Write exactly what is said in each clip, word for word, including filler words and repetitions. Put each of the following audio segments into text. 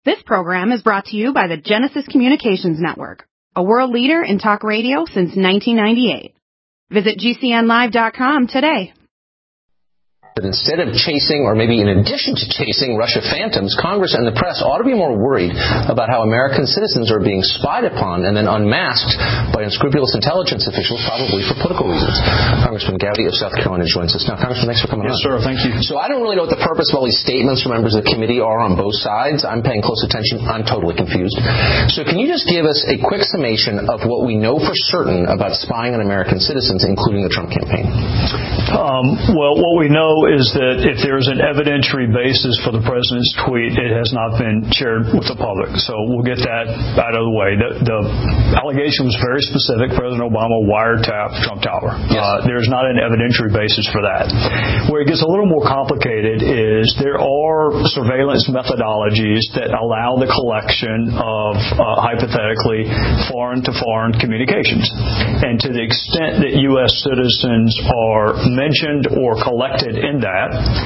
This program is brought to you by the Genesis Communications Network, a world leader in talk radio since nineteen ninety-eight. Visit G C N live dot com today. But instead of chasing, or maybe in addition to chasing, Russia phantoms, Congress and the press ought to be more worried about how American citizens are being spied upon and then unmasked by unscrupulous intelligence officials, probably for political reasons. Congressman Gowdy of South Carolina joins us now. Congressman, thanks for coming yes, on. Yes, sir. Thank you. So I don't really know what the purpose of all these statements from members of the committee are on both sides. I'm paying close attention. I'm totally confused. So can you just give us a quick summation of what we know for certain about spying on American citizens, including the Trump campaign? Um, well, what we know is that if there is an evidentiary basis for the president's tweet, it has not been shared with the public. So we'll get that out of the way. The, the allegation was very specific. President Obama wiretapped Trump Tower. Yes. Uh, there's not an evidentiary basis for that. Where it gets a little more complicated is there are surveillance methodologies that allow the collection of, uh, hypothetically, foreign-to-foreign communications. And to the extent that U S citizens are mentioned or collected in that,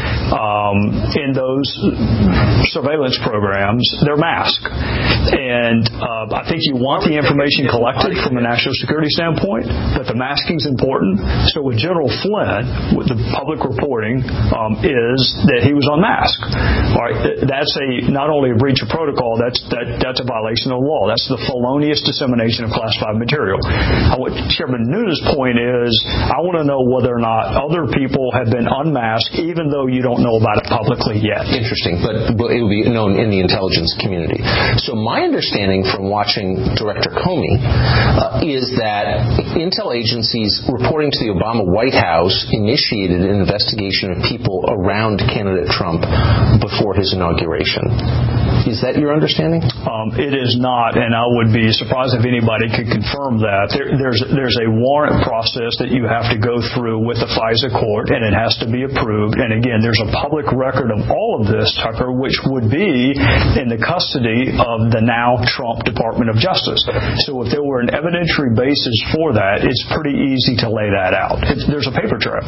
Um, in those surveillance programs, they're masked. And uh, I think you want the information collected from a national security standpoint, but the masking is important. So with General Flynn, with the public reporting um, is that he was unmasked. All right, that's a not only a breach of protocol, that's that, that's a violation of the law. That's the felonious dissemination of classified material. Uh, what Chairman Nunes' point is, I want to know whether or not other people have been unmasked, even though you don't know about it publicly yet. Interesting, but, but it will be known in the intelligence community. So my understanding from watching Director Comey uh, is that intel agencies reporting to the Obama White House initiated an investigation of people around candidate Trump before his inauguration. Is that your understanding? Um, it is not, and I would be surprised if anybody could confirm that. There, there's there's a warrant process that you have to go through with the FISA court, and it has to be approved. And again, there's a public record of all of this, Tucker, which would be in the custody of the now Trump Department of Justice. So if there were an evidentiary basis for that, it's pretty easy to lay that out. It's, there's a paper trail.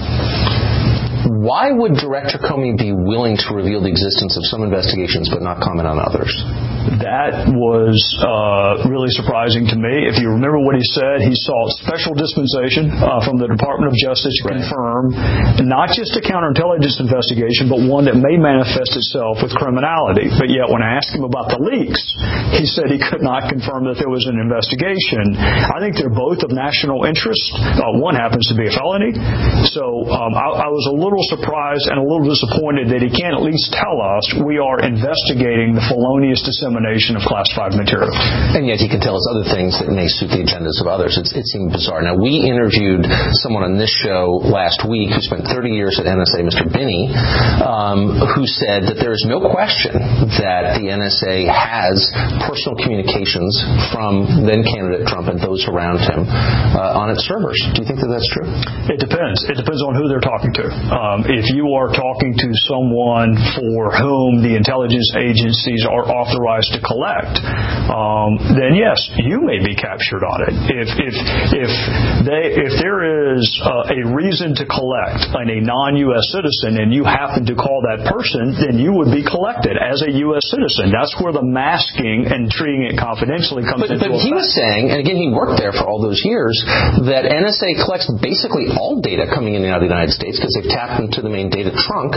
Why would Director Comey be willing to reveal the existence of some investigations but not comment on others? That was uh, really surprising to me. If you remember what he said, he sought special dispensation uh, from the Department of Justice to right. confirm not just a counterintelligence investigation, but one that may manifest itself with criminality. But yet when I asked him about the leaks, he said he could not confirm that there was an investigation. I think they're both of national interest. Uh, one happens to be a felony. So um, I, I was a little surprised and a little disappointed that he can't at least tell us we are investigating the felonious dissemination of classified material. And yet he can tell us other things that may suit the agendas of others. It's, it seemed bizarre. Now, we interviewed someone on this show last week who spent thirty years at N S A, Mister Binney, um, who said that there is no question that the N S A has personal communications from then-candidate Trump and those around him uh, on its servers. Do you think that that's true? It depends. It depends on who they're talking to. Um, if you are talking to someone for whom the intelligence agencies are authorized to collect, um, then yes, you may be captured on it. If if if they if there is uh, a reason to collect on a non-U S citizen and you happen to call that person, then you would be collected as a U S citizen. That's where the masking and treating it confidentially comes but, into but effect. But he was saying, and again, he worked there for all those years, that N S A collects basically all data coming in and out of the United States because they've tapped into the main data trunk.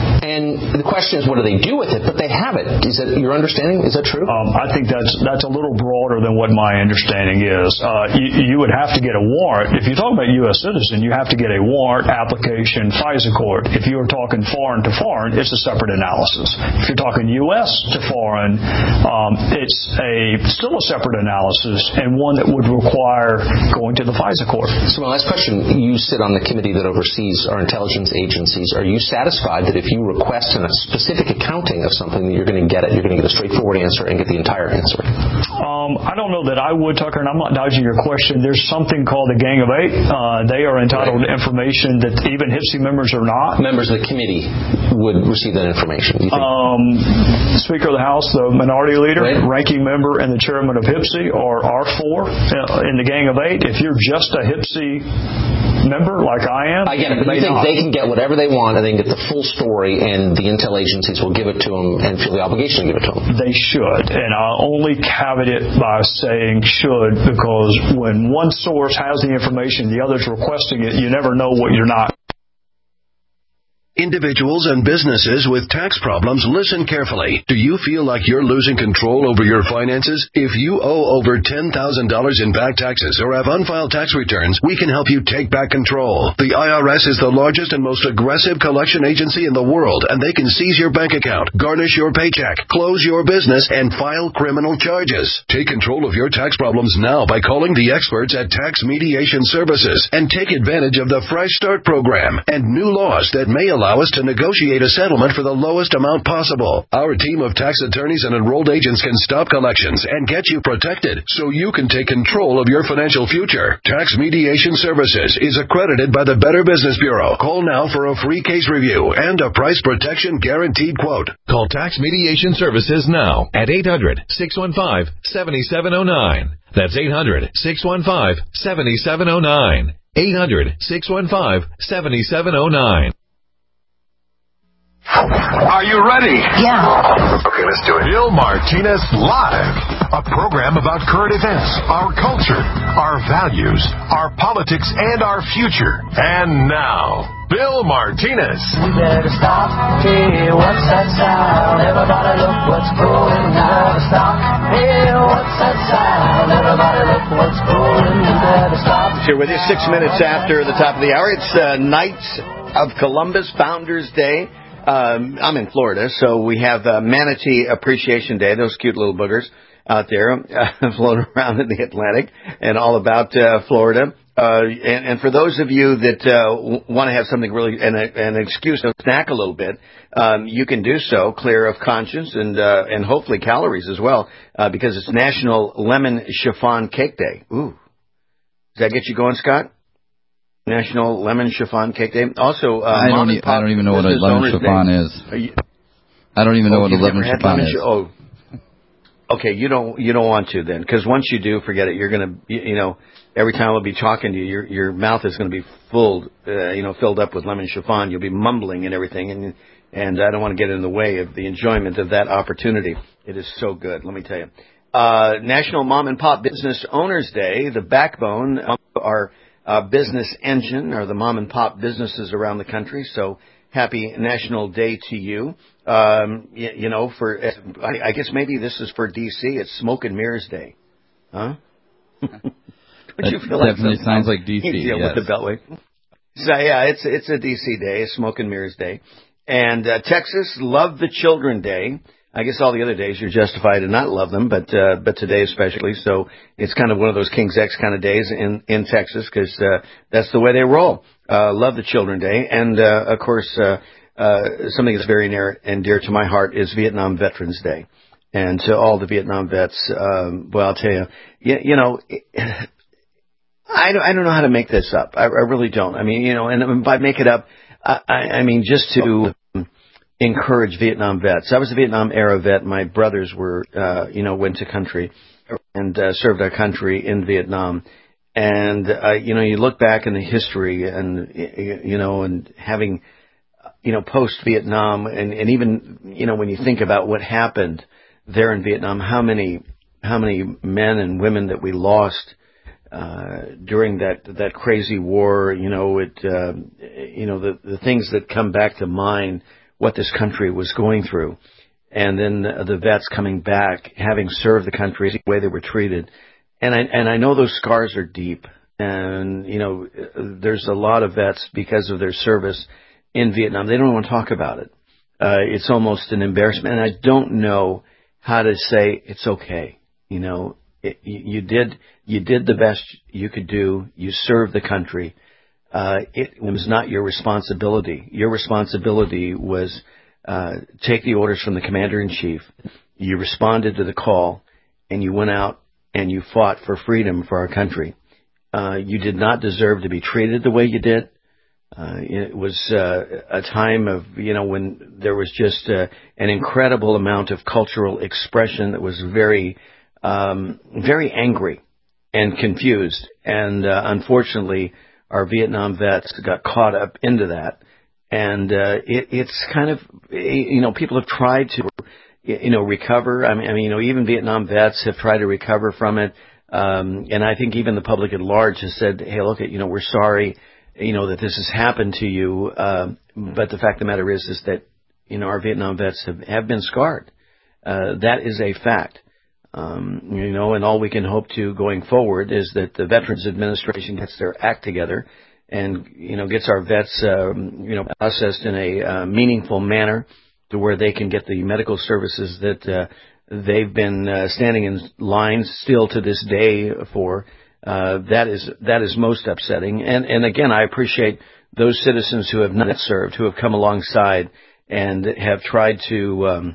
And the question is, what do they do with it? But they have it. Is that your understanding? Is that true? Um, I think that's that's a little broader than what my understanding is. Uh, you, you would have to get a warrant. If you're talking about U S citizen, you have to get a warrant, application, FISA court. If you are talking foreign to foreign, it's a separate analysis. If you're talking U S to foreign, um, it's a still a separate analysis and one that would require going to the FISA court. So my last question, you sit on the committee that oversees our intelligence agencies. Are you satisfied that if you request a specific accounting of something that you're going to get it, you're going to get a straightforward answer and get the entire answer? Um, I don't know that I would, Tucker, and I'm not dodging your question. There's something called the Gang of Eight. Uh, they are entitled right. to information that even H I P S I members are not. Members of the committee would receive that information. You think? Um, Speaker of the House, the minority leader, right. ranking member, and the chairman of H I P S I are, are four in the Gang of Eight. If you're just a H I P S I member like I am, I get it. But you think not. They can get whatever they want and they can get the full story, and the intel agencies will give it to them and feel the obligation to give it to them? They should. And I'll only caveat it by saying should, because when one source has the information, the other's requesting it, you never know what you're not. Individuals and businesses with tax problems, listen carefully. Do you feel like you're losing control over your finances? If you owe over ten thousand dollars in back taxes or have unfiled tax returns, we can help you take back control. The I R S is the largest and most aggressive collection agency in the world, and they can seize your bank account, garnish your paycheck, close your business, and file criminal charges. Take control of your tax problems now by calling the experts at Tax Mediation Services and take advantage of the Fresh Start program and new laws that may allow us to negotiate a settlement for the lowest amount possible. Our team of tax attorneys and enrolled agents can stop collections and get you protected so you can take control of your financial future. Tax Mediation Services is accredited by the Better Business Bureau. Call now for a free case review and a price protection guaranteed quote. Call Tax Mediation Services now at eight hundred, six one five, seven seven zero nine. That's eight hundred, six one five, seven seven zero nine. eight hundred, six one five, seven seven zero nine. Are you ready? Yeah. Okay, let's do it. Bill Martinez Live, a program about current events, our culture, our values, our politics, and our future. And now, Bill Martinez. We better stop. Hey, what's that sound? Everybody look what's going. We better stop. Hey, what's that sound? Everybody look what's going. We better stop. Here with you, six minutes after the top of the hour. It's uh, Knights of Columbus, Founders Day. Um, I'm in Florida, so we have uh, Manatee Appreciation Day, those cute little boogers out there uh, floating around in the Atlantic and all about uh, Florida. Uh, and, and for those of you that uh, w- want to have something really, and an excuse to snack a little bit, um, you can do so, clear of conscience and uh, and hopefully calories as well, uh, because it's National Lemon Chiffon Cake Day. Ooh. Does that get you going, Scott? National Lemon Chiffon Cake Day. Also, uh, I don't. E- I don't even know what a lemon chiffon Day. is. You, I don't even know oh, what a lemon chiffon lemon is. Ch- oh, okay. You don't. You don't want to then, because once you do, forget it. You're gonna. You, you know, every time I'll be talking to you, your your mouth is going to be full. Uh, you know, filled up with lemon chiffon. You'll be mumbling and everything, and and I don't want to get in the way of the enjoyment of that opportunity. It is so good. Let me tell you. Uh, National Mom and Pop Business Owners Day. The backbone of our Uh, business engine or the mom and pop businesses around the country. So happy National Day to you. Um, you, you know, for I, I guess maybe this is for D C. It's Smoke and Mirrors Day, huh? Don't that you feel definitely like sounds like D C. Yeah, yes. with the Beltway. So yeah, it's it's a D C day, Smoke and Mirrors Day, and uh, Texas Love the Children Day. I guess all the other days you're justified to not love them, but uh, but today especially. So it's kind of one of those King's X kind of days in, in Texas because uh, that's the way they roll. Uh, love the Children Day. And, uh, of course, uh, uh, something that's very near and dear to my heart is Vietnam Veterans Day. And to all the Vietnam vets, um, well, I'll tell you, you, you know, I don't, I don't know how to make this up. I, I really don't. I mean, you know, and by make it up, I, I mean just to encourage Vietnam vets. I was a Vietnam era vet. My brothers were, uh, you know, went to country and uh, served our country in Vietnam. And, uh, you know, you look back in the history and, you know, and having, you know, post-Vietnam and, and even, you know, when you think about what happened there in Vietnam, how many, how many men and women that we lost uh, during that, that crazy war, you know, it, uh, you know, the, the things that come back to mind, what this country was going through. And then the vets coming back, having served the country, the way they were treated. And I, and I know those scars are deep. And, you know, there's a lot of vets because of their service in Vietnam. They don't want to talk about it. Uh, it's almost an embarrassment. And I don't know how to say it's okay. You know, it, you did, you did the best you could do. You served the country. Uh, it was not your responsibility. Your responsibility was uh, take the orders from the commander-in-chief. You responded to the call, and you went out and you fought for freedom for our country. Uh, you did not deserve to be treated the way you did. Uh, it was uh, a time of, you know, when there was just uh, an incredible amount of cultural expression that was very, um, very angry and confused. And uh, unfortunately, our Vietnam vets got caught up into that. And uh, it, it's kind of, you know, people have tried to, you know, recover. I mean, I mean, you know, even Vietnam vets have tried to recover from it. Um, and I think even the public at large has said, hey, look, you know, we're sorry, you know, that this has happened to you. Uh, but the fact of the matter is, is that, you know, our Vietnam vets have, have been scarred. Uh, that is a fact. Um, you know, and all we can hope to going forward is that the Veterans Administration gets their act together and, you know, gets our vets, um, you know, processed in a uh, meaningful manner to where they can get the medical services that uh, they've been uh, standing in lines still to this day for. Uh, that is that is most upsetting. And, and again, I appreciate those citizens who have not served, who have come alongside and have tried to, um,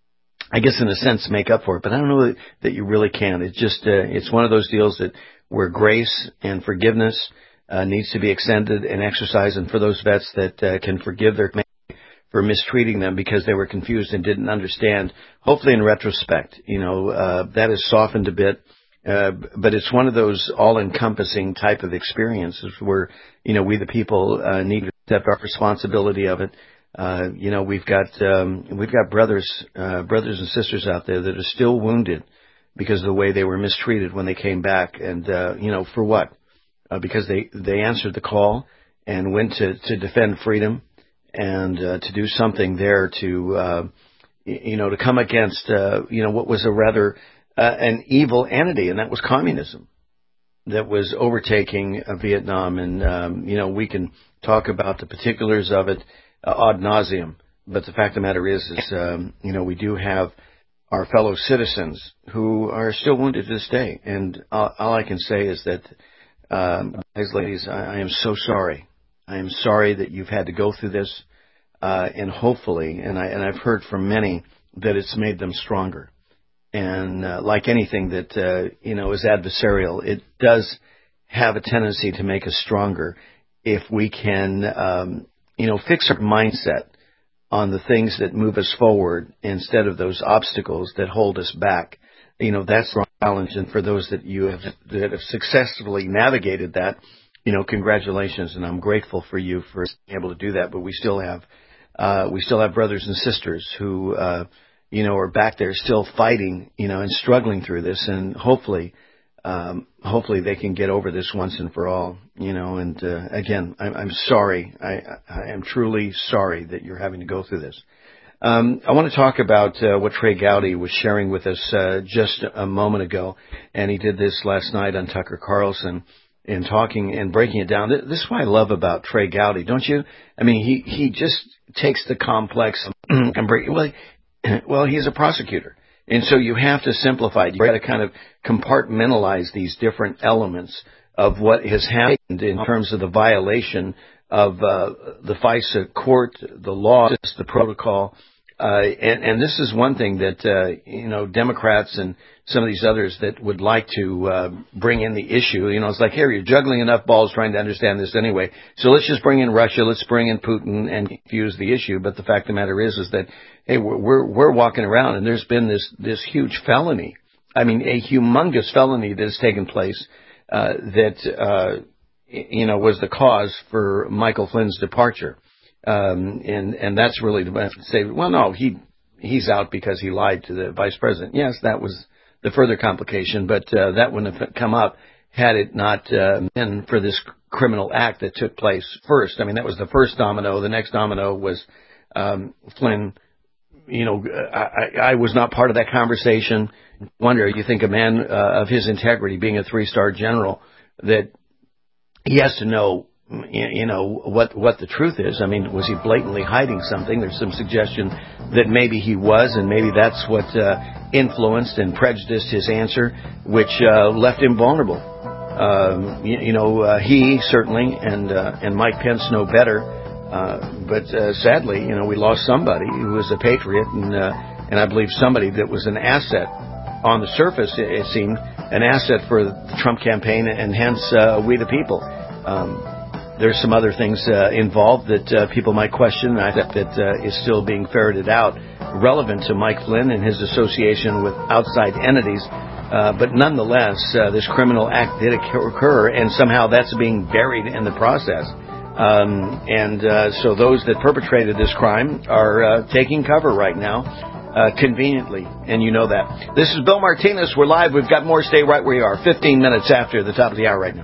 I guess in a sense, make up for it. But I don't know that, that you really can. It's just uh, it's one of those deals that where grace and forgiveness Uh, needs to be extended and exercised, and for those vets that uh, can forgive their for mistreating them because they were confused and didn't understand. Hopefully, in retrospect, you know uh, that has softened a bit, uh, but it's one of those all-encompassing type of experiences where you know we the people uh, need to accept our responsibility of it. Uh, you know we've got um, we've got brothers uh, brothers and sisters out there that are still wounded because of the way they were mistreated when they came back, and uh, you know for what? Uh, because they, they answered the call and went to, to defend freedom and uh, to do something there to, uh, you know, to come against, uh, you know, what was a rather uh, an evil entity, and that was communism that was overtaking uh, Vietnam. And, um, you know, we can talk about the particulars of it uh, ad nauseum, but the fact of the matter is, is um, you know, we do have our fellow citizens who are still wounded to this day. And all, all I can say is that Um, guys, ladies, I, I am so sorry. I am sorry that you've had to go through this, uh, and hopefully, and, I, and I've heard from many that it's made them stronger. And uh, like anything that uh, you know is adversarial, it does have a tendency to make us stronger if we can, um, you know, fix our mindset on the things that move us forward instead of those obstacles that hold us back. You know, that's the challenge. And for those that you have, that have successfully navigated that, you know, congratulations. And I'm grateful for you for being able to do that. But we still have, uh, we still have brothers and sisters who, uh, you know, are back there still fighting, you know, and struggling through this. And hopefully, um, hopefully they can get over this once and for all, you know, and, uh, again, I'm, I'm sorry. I, I am truly sorry that you're having to go through this. Um, I want to talk about uh, what Trey Gowdy was sharing with us uh, just a moment ago, and he did this last night on Tucker Carlson in talking and breaking it down. This is what I love about Trey Gowdy, don't you? I mean, he, he just takes the complex and break. Well, well, he's a prosecutor, and so you have to simplify it. You got to kind of compartmentalize these different elements of what has happened in terms of the violation of uh, the FISA court, the law, the protocol. Uh, and, and this is one thing that, uh, you know, Democrats and some of these others that would like to uh, bring in the issue. You know, it's like, here, you're juggling enough balls trying to understand this anyway. So let's just bring in Russia. Let's bring in Putin and confuse the issue. But the fact of the matter is, is that, hey, we're, we're, we're walking around and there's been this, this huge felony. I mean, a humongous felony that has taken place uh, that, uh, you know, was the cause for Michael Flynn's departure. Um, and, and that's really to say, well, no, he, he's out because he lied to the vice president. Yes, that was the further complication, but, uh, that wouldn't have come up had it not, uh, been for this criminal act that took place first. I mean, that was the first domino. The next domino was, um, Flynn. You know, I, I was not part of that conversation. Wonder, you think a man, uh, of his integrity, being a three-star general, that he has to know, you know, what what the truth is. I mean, was he blatantly hiding something? There's some suggestion that maybe he was, and maybe that's what uh, influenced and prejudiced his answer, which uh, left him vulnerable. Um, you, you know, uh, he certainly and uh, and Mike Pence know better, uh, but uh, sadly, you know, we lost somebody who was a patriot, and uh, and I believe somebody that was an asset on the surface. It, it seemed an asset for the Trump campaign, and hence uh, we the people. Um, There's some other things uh, involved that uh, people might question, and I think that uh, is still being ferreted out, relevant to Mike Flynn and his association with outside entities Uh, but nonetheless, uh, this criminal act did occur, and somehow that's being buried in the process. Um, and uh, so those that perpetrated this crime are uh, taking cover right now, uh, conveniently, and you know that. This is Bill Martinez. We're live. We've got more. Stay right where you are. fifteen minutes after the top of the hour right now.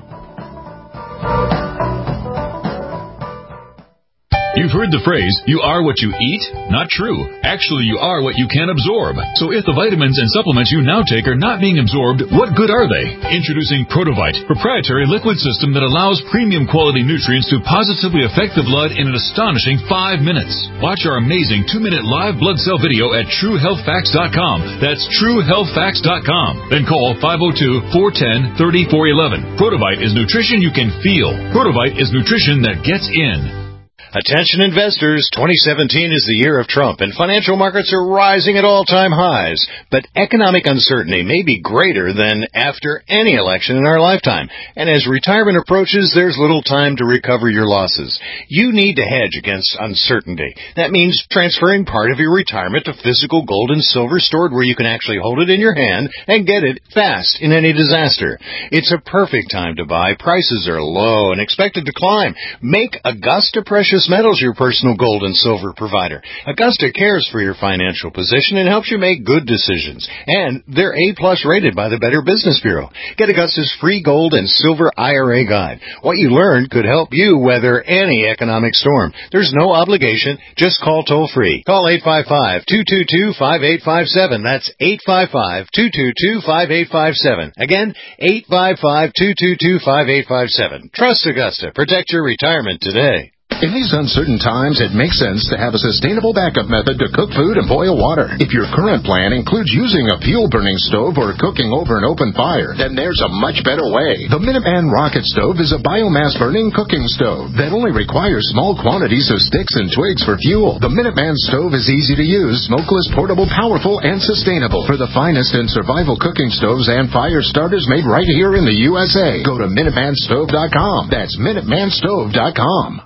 You've heard the phrase, you are what you eat? Not true. Actually, you are what you can absorb. So if the vitamins and supplements you now take are not being absorbed, what good are they? Introducing Protovite, proprietary liquid system that allows premium quality nutrients to positively affect the blood in an astonishing five minutes. Watch our amazing two-minute live blood cell video at true health facts dot com. That's true health facts dot com. Then call five oh two, four one oh, three four one one. Protovite is nutrition you can feel. Protovite is nutrition that gets in. Attention investors, twenty seventeen is the year of Trump, and financial markets are rising at all-time highs. But economic uncertainty may be greater than after any election in our lifetime. And as retirement approaches, there's little time to recover your losses. You need to hedge against uncertainty. That means transferring part of your retirement to physical gold and silver stored where you can actually hold it in your hand and get it fast in any disaster. It's a perfect time to buy. Prices are low and expected to climb. Make Augusta Precious Metals your personal gold and silver provider. Augusta cares for your financial position and helps you make good decisions. And they're A-plus rated by the Better Business Bureau. Get Augusta's free gold and silver I R A guide. What you learned could help you weather any economic storm. There's no obligation. Just call toll-free. Call eight five five, two two two, five eight five seven. That's eight five five, two two two, five eight five seven. Again, eight five five, two two two, five eight five seven. Trust Augusta. Protect your retirement today. In these uncertain times, it makes sense to have a sustainable backup method to cook food and boil water. If your current plan includes using a fuel-burning stove or cooking over an open fire, then there's a much better way. The Minuteman Rocket Stove is a biomass-burning cooking stove that only requires small quantities of sticks and twigs for fuel. The Minuteman Stove is easy to use, smokeless, portable, powerful, and sustainable. For the finest in survival cooking stoves and fire starters made right here in the U S A, go to Minuteman Stove dot com. That's Minuteman Stove dot com.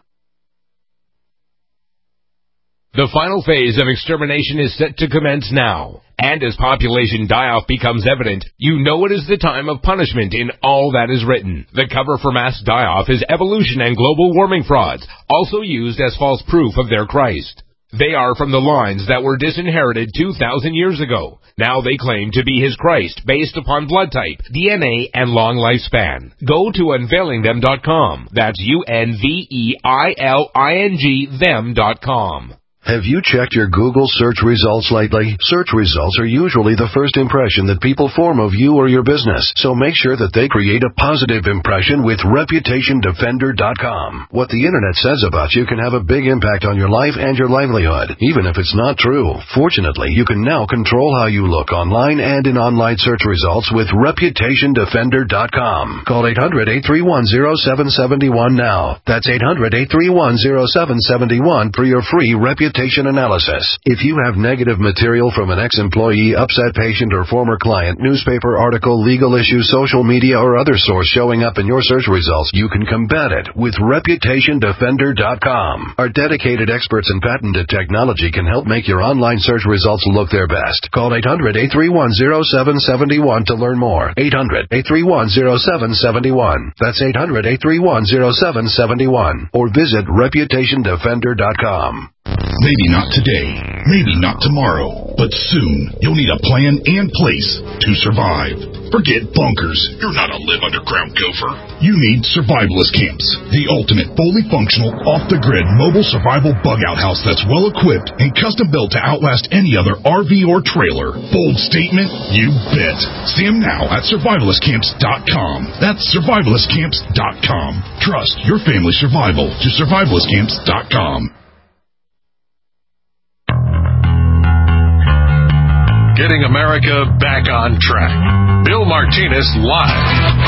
The final phase of extermination is set to commence now. And as population die-off becomes evident, you know it is the time of punishment in all that is written. The cover for mass die-off is evolution and global warming frauds, also used as false proof of their Christ. They are from the lines that were disinherited two thousand years ago. Now they claim to be his Christ based upon blood type, D N A, and long lifespan. Go to unveiling them dot com. That's U N V E I L I N G them dot com. Have you checked your Google search results lately? Search results are usually the first impression that people form of you or your business, so make sure that they create a positive impression with reputation defender dot com. What the Internet says about you can have a big impact on your life and your livelihood, even if it's not true. Fortunately, you can now control how you look online and in online search results with reputation defender dot com. Call eight hundred, eight three one, zero seven seven one now. That's eight hundred, eight three one, zero seven seven one for your free reputation analysis. If you have negative material from an ex-employee, upset patient, or former client, newspaper article, legal issue, social media, or other source showing up in your search results, you can combat it with reputation defender dot com. Our dedicated experts in patented technology can help make your online search results look their best. Call eight hundred, eight three one, zero seven seven one to learn more. eight hundred, eight three one, zero seven seven one. That's eight hundred, eight three one, zero seven seven one. Or visit reputation defender dot com. Maybe not today, maybe not tomorrow, but soon you'll need a plan and place to survive. Forget bunkers. You're not a live underground gopher. You need Survivalist Camps, the ultimate fully functional, off-the-grid mobile survival bug-out house that's well-equipped and custom-built to outlast any other R V or trailer. Bold statement? You bet. See them now at survivalist camps dot com. That's survivalist camps dot com. Trust your family's survival to survivalist camps dot com. Getting America back on track. Bill Martinez live.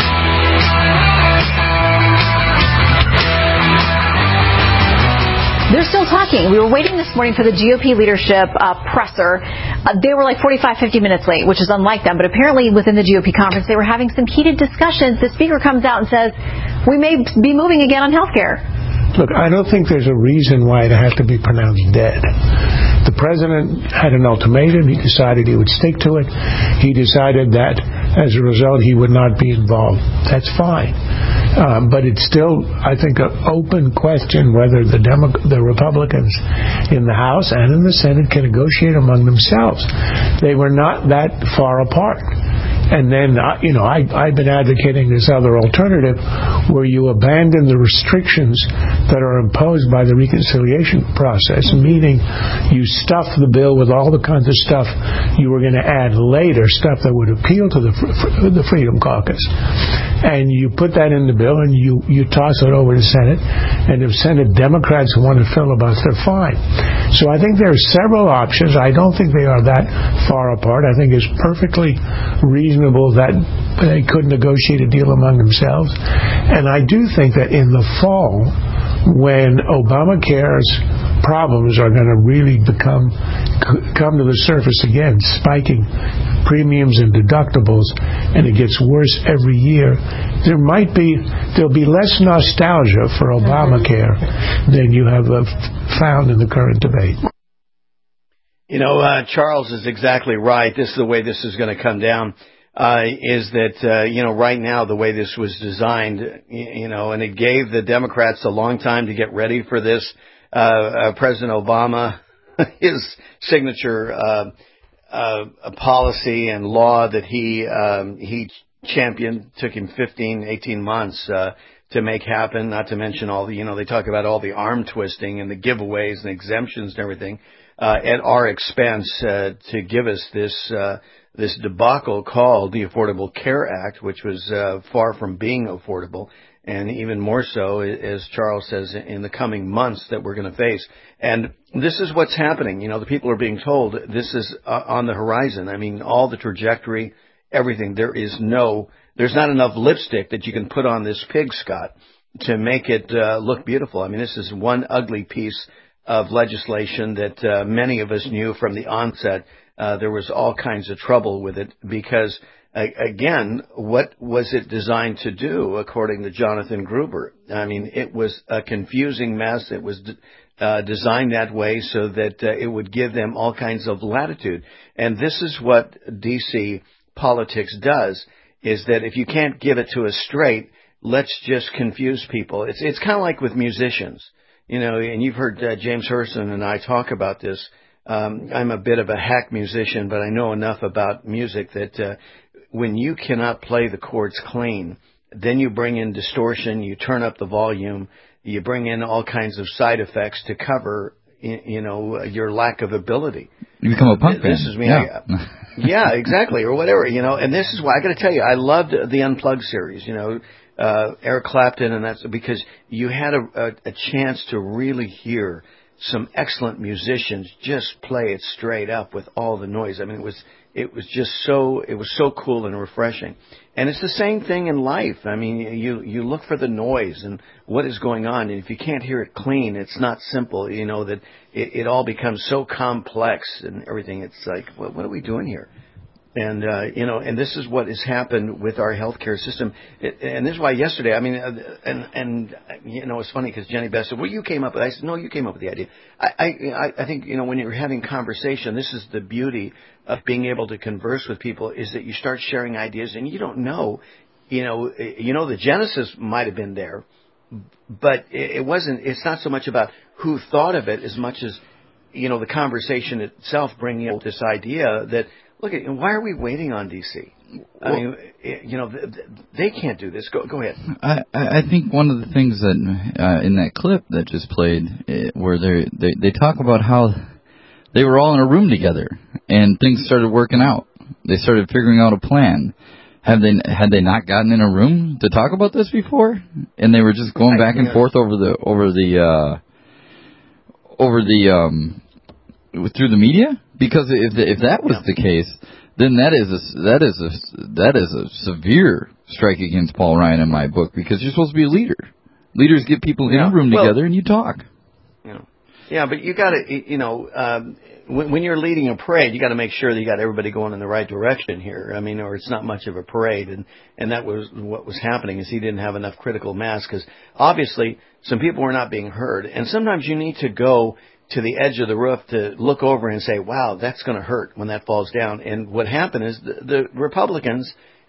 They're still talking. We were waiting this morning for the G O P leadership uh, presser. Uh, they were like forty-five, fifty minutes late, which is unlike them. But apparently within the G O P conference, they were having some heated discussions. The speaker comes out and says, we may be moving again on health care. Look, I don't think there's a reason why it has to be pronounced dead. The president had an ultimatum. He decided he would stick to it. He decided that as a result, he would not be involved. That's fine. Um, but it's still, I think, an open question whether the Demo- the Republicans in the House and in the Senate can negotiate among themselves. They were not that far apart. And then, you know, I, I've been advocating this other alternative where you abandon the restrictions that are imposed by the reconciliation process, meaning you stuff the bill with all the kinds of stuff you were going to add later, stuff that would appeal to the the Freedom Caucus. And you put that in the bill and you, you toss it over to the Senate. And if Senate Democrats want to filibuster, fine. So I think there are several options. I don't think they are that far apart. I think it's perfectly reasonable that they could negotiate a deal among themselves. And I do think that in the fall, when Obamacare's problems are going to really become come to the surface again, spiking premiums and deductibles, and it gets worse every year, there might be there'll be less nostalgia for Obamacare than you have uh, found in the current debate. You know, uh, Charles is exactly right. This is the way this is going to come down. Uh, is that, uh, you know, right now the way this was designed, you know, and it gave the Democrats a long time to get ready for this. Uh, uh President Obama, his signature, uh, uh, policy and law that he, um, he championed took him fifteen, eighteen months, uh, to make happen, not to mention all the, you know, they talk about all the arm twisting and the giveaways and exemptions and everything, uh, at our expense, uh, to give us this, uh, this debacle called the Affordable Care Act, which was uh, far from being affordable, and even more so, as Charles says, in the coming months that we're going to face. And this is what's happening. You know, the people are being told this is uh, on the horizon. I mean, all the trajectory, everything. There is no, there's not enough lipstick that you can put on this pig, Scott, to make it uh, look beautiful. I mean, this is one ugly piece of legislation that uh, many of us knew from the onset. Uh, there was all kinds of trouble with it because, uh, again, what was it designed to do, according to Jonathan Gruber? I mean, it was a confusing mess. It was uh, designed that way so that uh, it would give them all kinds of latitude. And this is what D C politics does, is that if you can't give it to us straight, let's just confuse people. It's it's kind of like with musicians, you know, and you've heard uh, James Hurston and I talk about this. Um, I'm a bit of a hack musician, but I know enough about music that uh, when you cannot play the chords clean, then you bring in distortion, you turn up the volume, you bring in all kinds of side effects to cover, you know, your lack of ability. You become a punk This band. is me. Yeah. I, yeah, exactly, or whatever, you know. And this is why I got to tell you, I loved the Unplugged series, you know, uh, Eric Clapton, and that's because you had a, a, a chance to really hear some excellent musicians just play it straight up with all the noise. I mean, it was it was just so it was so cool and refreshing. And it's the same thing in life. I mean, you you look for the noise and what is going on, and if you can't hear it clean, it's not simple. You know that it, it all becomes so complex and everything. It's like, what, what are we doing here? And, uh, you know, and this is what has happened with our healthcare system. It, and this is why yesterday, I mean, uh, and, and, you know, it's funny because Jenny Best said, well, you came up with it. I said, no, you came up with the idea. I, I, I think, you know, when you're having conversation, this is the beauty of being able to converse with people, is that you start sharing ideas and you don't know, you know, you know, the genesis might have been there, but it wasn't, it's not so much about who thought of it as much as, you know, the conversation itself bringing up this idea that, look, why are we waiting on D C? I well, mean, you know, they can't do this. Go, go ahead. I, I think one of the things that uh, in that clip that just played, where they they they talk about how they were all in a room together and things started working out. They started figuring out a plan. Have they had they not gotten in a room to talk about this before? And they were just going back and forth over the over the uh, over the um, through the media. Because if if that was the case, then that is a that is a that is a severe strike against Paul Ryan in my book. Because you're supposed to be a leader. Leaders get people in yeah. a room well, together and you talk. Yeah, yeah, but you got to you know um, when, when you're leading a parade, you got to make sure that you got everybody going in the right direction here. I mean, or it's not much of a parade, and and that was what was happening is he didn't have enough critical mass because obviously some people were not being heard, and sometimes you need to go to the edge of the roof to look over and say, wow, that's going to hurt when that falls down. And what happened is the, the Republicans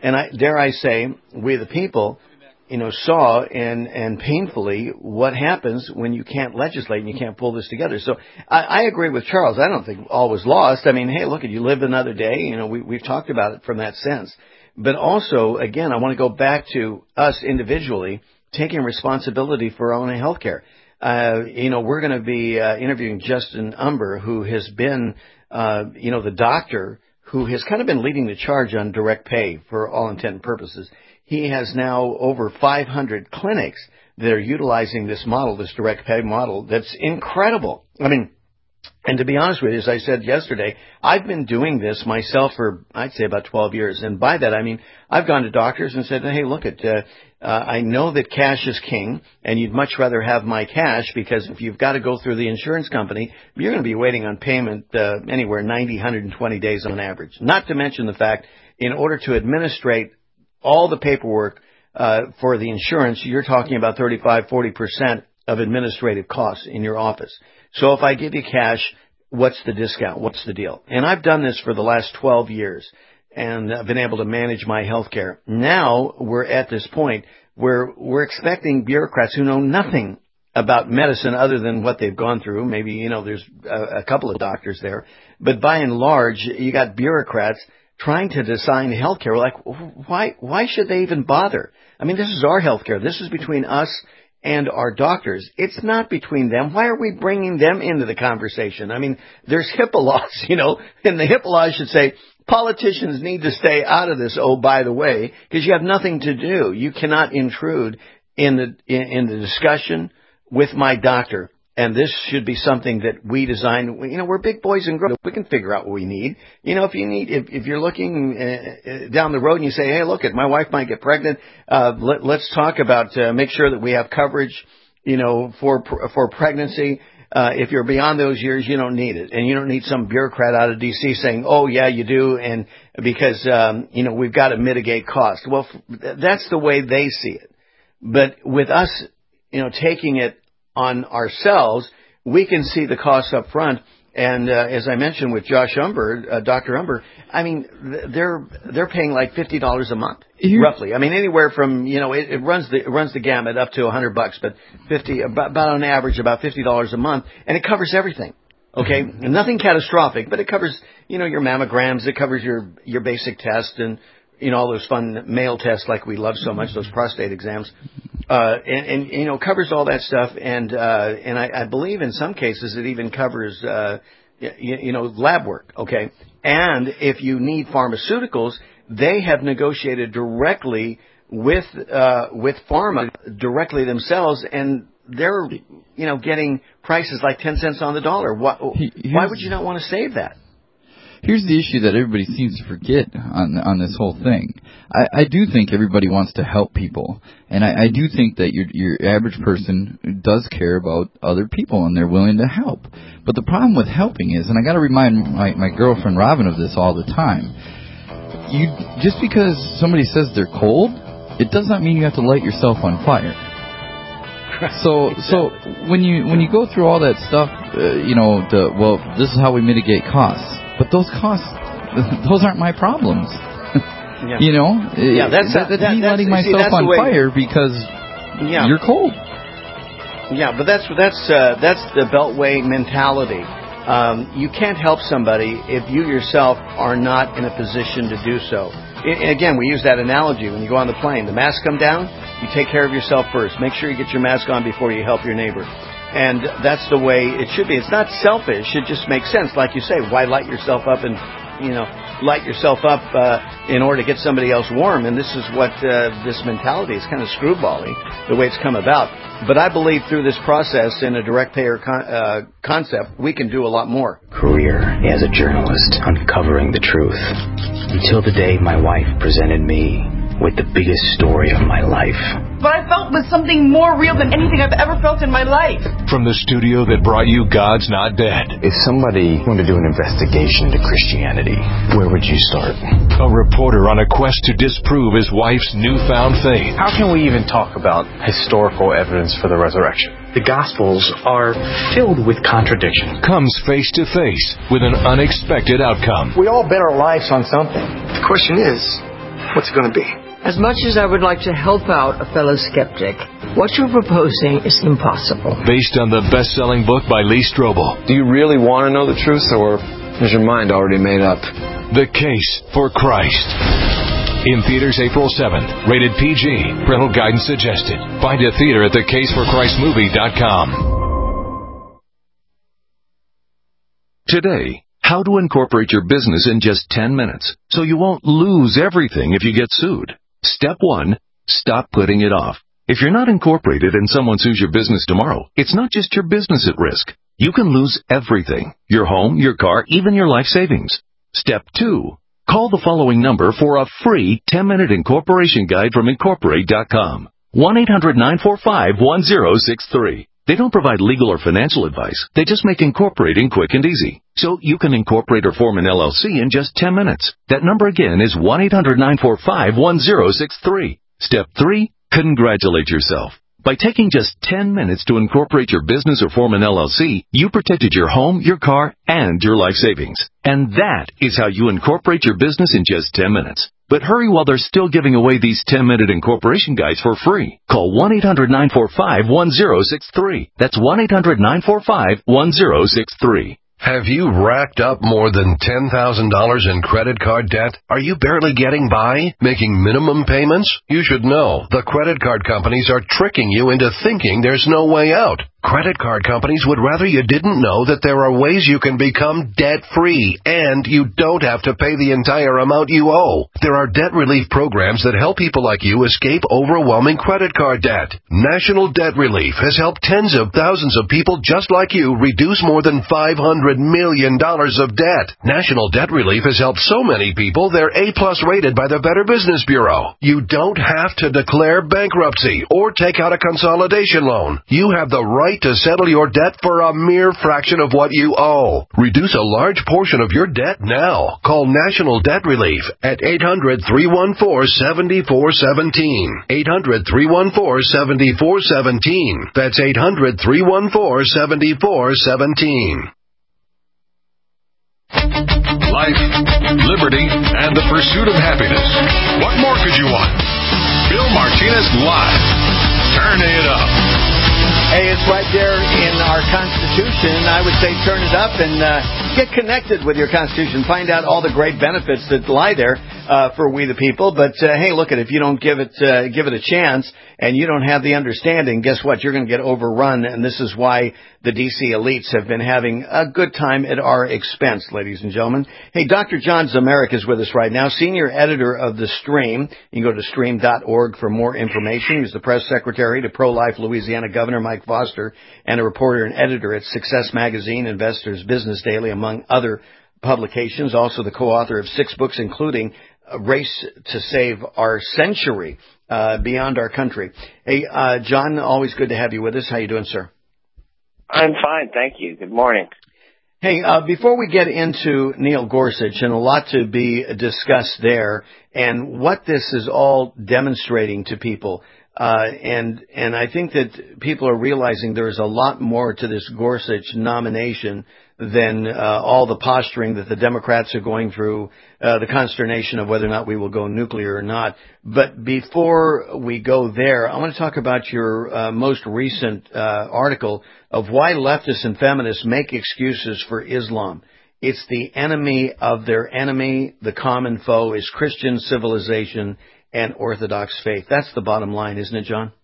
And I, dare I say, we the people, you know, saw and, and painfully what happens when you can't legislate and you can't pull this together. So I, I agree with Charles. I don't think all was lost. I mean, hey, look, you live another day. You know, we, we've talked about it from that sense. But also, again, I want to go back to us individually taking responsibility for our own health care. Uh, you know, we're going to be uh, interviewing Justin Umber, who has been, uh, you know, the doctor who has kind of been leading the charge on direct pay for all intent and purposes. He has now over five hundred clinics that are utilizing this model, this direct pay model. That's incredible. I mean, and to be honest with you, as I said yesterday, I've been doing this myself for, I'd say, about twelve years. And by that, I mean, I've gone to doctors and said, hey, look, at, uh, uh, I know that cash is king, and you'd much rather have my cash because if you've got to go through the insurance company, you're going to be waiting on payment uh, anywhere ninety, one hundred twenty days on average. Not to mention the fact, in order to administrate all the paperwork uh, for the insurance, you're talking about thirty-five, forty percent of administrative costs in your office. So if I give you cash, what's the discount? What's the deal? And I've done this for the last twelve years, and I've been able to manage my health care. Now we're at this point where we're expecting bureaucrats who know nothing about medicine other than what they've gone through. Maybe, you know, there's a, a couple of doctors there. But by and large, you got bureaucrats trying to design health care. Like, why, why should they even bother? I mean, this is our health care. This is between us and our doctors. It's not between them. Why are we bringing them into the conversation? I mean, there's HIPAA laws, you know, and the HIPAA laws should say politicians need to stay out of this, oh, by the way, because you have nothing to do. You cannot intrude in the in, in the discussion with my doctor. And this should be something that we design. You know, we're big boys and girls. We can figure out what we need. You know, if you need, if, if you're looking uh, down the road and you say, hey, look, my wife might get pregnant. Uh, let, let's talk about, uh, make sure that we have coverage, you know, for, for pregnancy. Uh, if you're beyond those years, you don't need it. And you don't need some bureaucrat out of D C saying, oh, yeah, you do. And because, um, you know, we've got to mitigate cost. Well, that's the way they see it. But with us, you know, taking it on ourselves, we can see the costs up front. And uh, as I mentioned with Josh Umber, uh, Doctor Umber, I mean, they're they're paying like fifty dollars a month, Here. roughly. I mean, anywhere from, you know, it, it runs the it runs the gamut up to a hundred bucks, but fifty about, about on average about fifty dollars a month, and it covers everything. Okay, mm-hmm. Nothing catastrophic, but it covers, you know, your mammograms, it covers your your basic test, and you know, all those fun male tests like we love so much, those prostate exams. Uh, and, and, you know, covers all that stuff. And, uh, and I, I believe in some cases it even covers, uh, you, you know, lab work. Okay. And if you need pharmaceuticals, they have negotiated directly with, uh, with pharma directly themselves. And they're, you know, getting prices like ten cents on the dollar. Why, why would you not want to save that? Here's the issue that everybody seems to forget on on this whole thing. I, I do think everybody wants to help people, and I, I do think that your your average person does care about other people and they're willing to help. But the problem with helping is, and I got to remind my my girlfriend Robin of this all the time. You just because somebody says they're cold, it does not mean you have to light yourself on fire. So so when you when you go through all that stuff, uh, you know, the, well, this is how we mitigate costs. But those costs, those aren't my problems. Yeah. You know? Yeah, that's, that, that's that, me that's, lighting see, myself that's on fire because yeah. you're cold. Yeah, but that's that's uh, that's the Beltway mentality. Um, you can't help somebody if you yourself are not in a position to do so. I, again, we use that analogy when you go on the plane. The masks come down, you take care of yourself first. Make sure you get your mask on before you help your neighbor. And that's the way it should be. It's not selfish. It just makes sense. Like you say, why light yourself up and, you know, light yourself up uh, in order to get somebody else warm? And this is what uh, this mentality is kind of screwbally, the way it's come about. But I believe through this process in a direct payer con- uh, concept, we can do a lot more. Career as a journalist, uncovering the truth. Until the day my wife presented me with the biggest story of my life. What I felt was something more real than anything I've ever felt in my life. From the studio that brought you God's Not Dead. If somebody wanted to do an investigation into Christianity, where would you start? A reporter on a quest to disprove his wife's newfound faith. How can we even talk about historical evidence for the resurrection? The Gospels are filled with contradiction. Comes face to face with an unexpected outcome. We all bet our lives on something. The question is, What's it going to be? As much as I would like to help out a fellow skeptic, what you're proposing is impossible. Based on the best-selling book by Lee Strobel. Do you really want to know the truth, or is your mind already made up? The Case for Christ. In theaters April seventh. Rated P G. Parental guidance suggested. Find a theater at the case for christ movie dot com. Today, how to incorporate your business in just ten minutes so you won't lose everything if you get sued. Step one, stop putting it off. If you're not incorporated and someone sues your business tomorrow, it's not just your business at risk. You can lose everything. Your home, your car, even your life savings. Step two, call the following number for a free ten-minute incorporation guide from incorporate dot com. one eight hundred nine four five one zero six three. They don't provide legal or financial advice. They just make incorporating quick and easy. So you can incorporate or form an L L C in just ten minutes. That number again is one eight hundred nine four five one zero six three. Step three, congratulate yourself. By taking just ten minutes to incorporate your business or form an L L C, you protected your home, your car, and your life savings. And that is how you incorporate your business in just ten minutes. But hurry while they're still giving away these ten-minute incorporation guides for free. Call one eight hundred nine four five one zero six three. That's one eight hundred nine four five one zero six three. Have you racked up more than ten thousand dollars in credit card debt? Are you barely getting by, making minimum payments? You should know the credit card companies are tricking you into thinking there's no way out. Credit card companies would rather you didn't know that there are ways you can become debt-free, and you don't have to pay the entire amount you owe. There are debt relief programs that help people like you escape overwhelming credit card debt. National Debt Relief has helped tens of thousands of people just like you reduce more than five hundred million dollars of debt. National Debt Relief has helped so many people they're A-plus rated by the Better Business Bureau. You don't have to declare bankruptcy or take out a consolidation loan. You have the right to settle your debt for a mere fraction of what you owe. Reduce a large portion of your debt now. Call National Debt Relief at eight hundred three one four seven four one seven. eight hundred three one four seven four one seven. That's eight hundred three one four seven four one seven. Life, liberty, and the pursuit of happiness. What more could you want? Bill Martinez Live. Turn it up. Hey, it's right there in our Constitution. I would say turn it up and uh, get connected with your Constitution. Find out all the great benefits that lie there uh, for we the people. But, uh, hey, look, at if you don't give it uh, give it a chance and you don't have the understanding, guess what? You're going to get overrun. And this is why the D C elites have been having a good time at our expense, ladies and gentlemen. Hey, Doctor John Zamerek is with us right now, senior editor of The Stream. You can go to stream dot org for more information. He's the press secretary to pro-life Louisiana Governor Mike Foster and a reporter and editor at Success Magazine, Investors Business Daily, among other publications. Also the co-author of six books, including A Race to Save Our Century, uh, Beyond Our Country. Hey, uh, John, always good to have you with us. How you doing, sir? I'm fine, thank you. Good morning. Hey, uh, before we get into Neil Gorsuch, and a lot to be discussed there, and what this is all demonstrating to people, uh, and and I think that people are realizing there is a lot more to this Gorsuch nomination than uh, all the posturing that the Democrats are going through, uh, the consternation of whether or not we will go nuclear or not. But before we go there, I want to talk about your uh, most recent uh, article of why leftists and feminists make excuses for Islam. It's the enemy of their enemy. The common foe is Christian civilization and Orthodox faith. That's the bottom line, isn't it, John?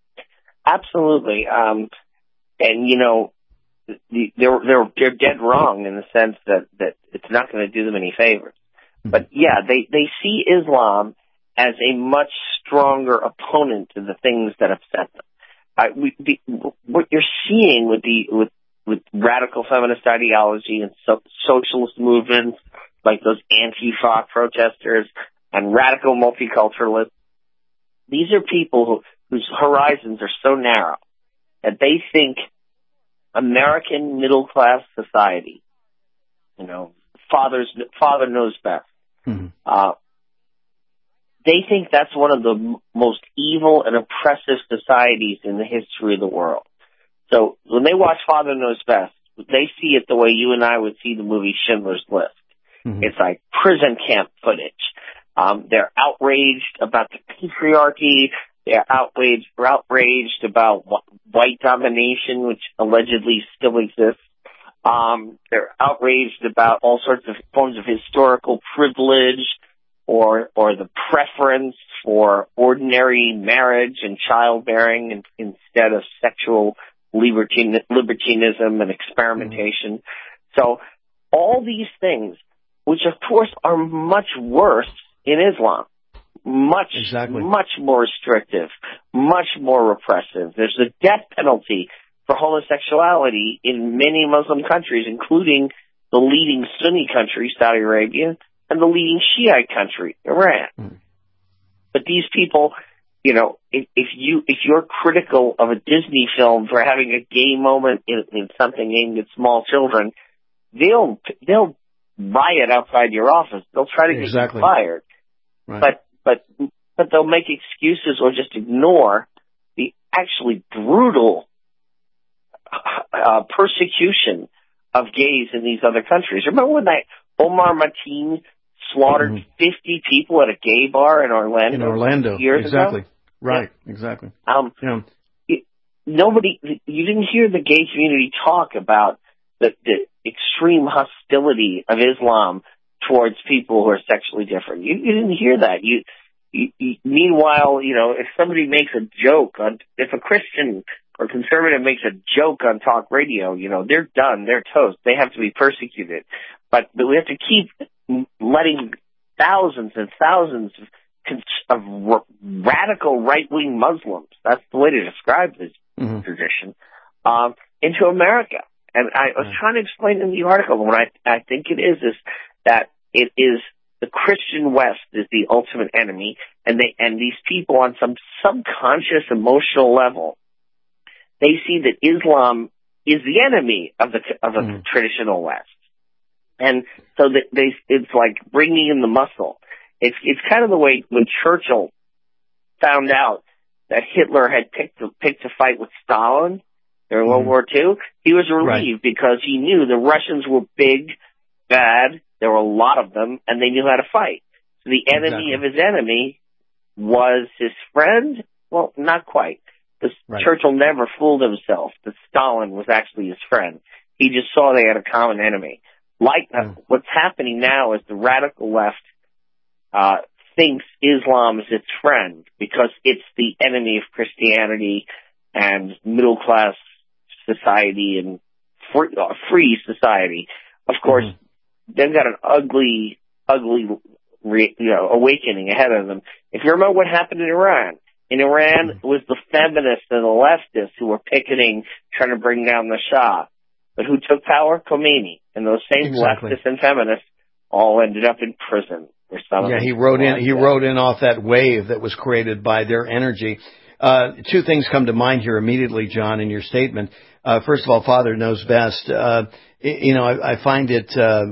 Absolutely. Um, and, you know, they're, they're, they're dead wrong in the sense that, that it's not going to do them any favors. But, yeah, they, they see Islam as a much stronger opponent to the things that upset them. Uh, we, the, what you're seeing with the with, with radical feminist ideology and so, socialist movements like those Antifa protesters and radical multiculturalists, these are people who, whose horizons are so narrow that they think American middle-class society, you know, father's, father knows best. Mm-hmm. Uh, they think that's one of the m- most evil and oppressive societies in the history of the world. So when they watch Father Knows Best, they see it the way you and I would see the movie Schindler's List. Mm-hmm. It's like prison camp footage. Um, they're outraged about the patriarchy. They're outraged, outraged about white domination, which allegedly still exists. Um, they're outraged about all sorts of forms of historical privilege, or or the preference for ordinary marriage and childbearing in, instead of sexual libertin, libertinism and experimentation. Mm-hmm. So all these things, which of course are much worse in Islam, much, exactly. much more restrictive, much more repressive. There's a death penalty for homosexuality in many Muslim countries, including the leading Sunni country, Saudi Arabia, and the leading Shiite country, Iran. Mm. But these people, you know, if, if you if you're critical of a Disney film for having a gay moment in, in something aimed at small children, they'll they'll riot outside your office. They'll try to get exactly. you fired. Right. But but but they'll make excuses or just ignore the actually brutal uh, persecution of gays in these other countries. Remember when that Omar Mateen slaughtered mm-hmm. fifty people at a gay bar in Orlando? In Orlando, years exactly. Ago? Right, yeah. exactly. Um, yeah. it, nobody, you didn't hear the gay community talk about the, the extreme hostility of Islam towards people who are sexually different. You, you didn't hear that. You, you, you, meanwhile, you know, if somebody makes a joke on, if a Christian or conservative makes a joke on talk radio, you know, they're done. They're toast. They have to be persecuted. But, but we have to keep letting thousands and thousands of, of r- radical right-wing Muslims, that's the way to describe this mm-hmm. tradition, um, into America. And I was right. trying to explain in the article, what I, I think it is, is that it is the Christian West is the ultimate enemy, and they and these people on some subconscious emotional level, they see that Islam is the enemy of the of the mm-hmm. traditional West. And so that they, it's like bringing in the muscle. It's it's kind of the way when Churchill found out that Hitler had picked to, picked a fight with Stalin during World mm-hmm. War Two. He was relieved right. because he knew the Russians were big, bad. There were a lot of them, and they knew how to fight. So the enemy exactly. of his enemy was his friend. Well, not quite. Because right. Churchill never fooled himself that Stalin was actually his friend. He just saw they had a common enemy. Like uh, what's happening now is the radical left uh, thinks Islam is its friend because it's the enemy of Christianity and middle class society and free, uh, free society. Of course, mm-hmm. they've got an ugly, ugly, re, you know, awakening ahead of them. If you remember what happened in Iran, in Iran it was the feminists and the leftists who were picketing, trying to bring down the Shah. But who took power? Khomeini. And those same exactly. leftists and feminists all ended up in prison. Or some yeah, he rode in. He death. rode in off that wave that was created by their energy. Uh, two things come to mind here immediately, John, in your statement. Uh, first of all, Father knows best. Uh, you know, I, I find it uh,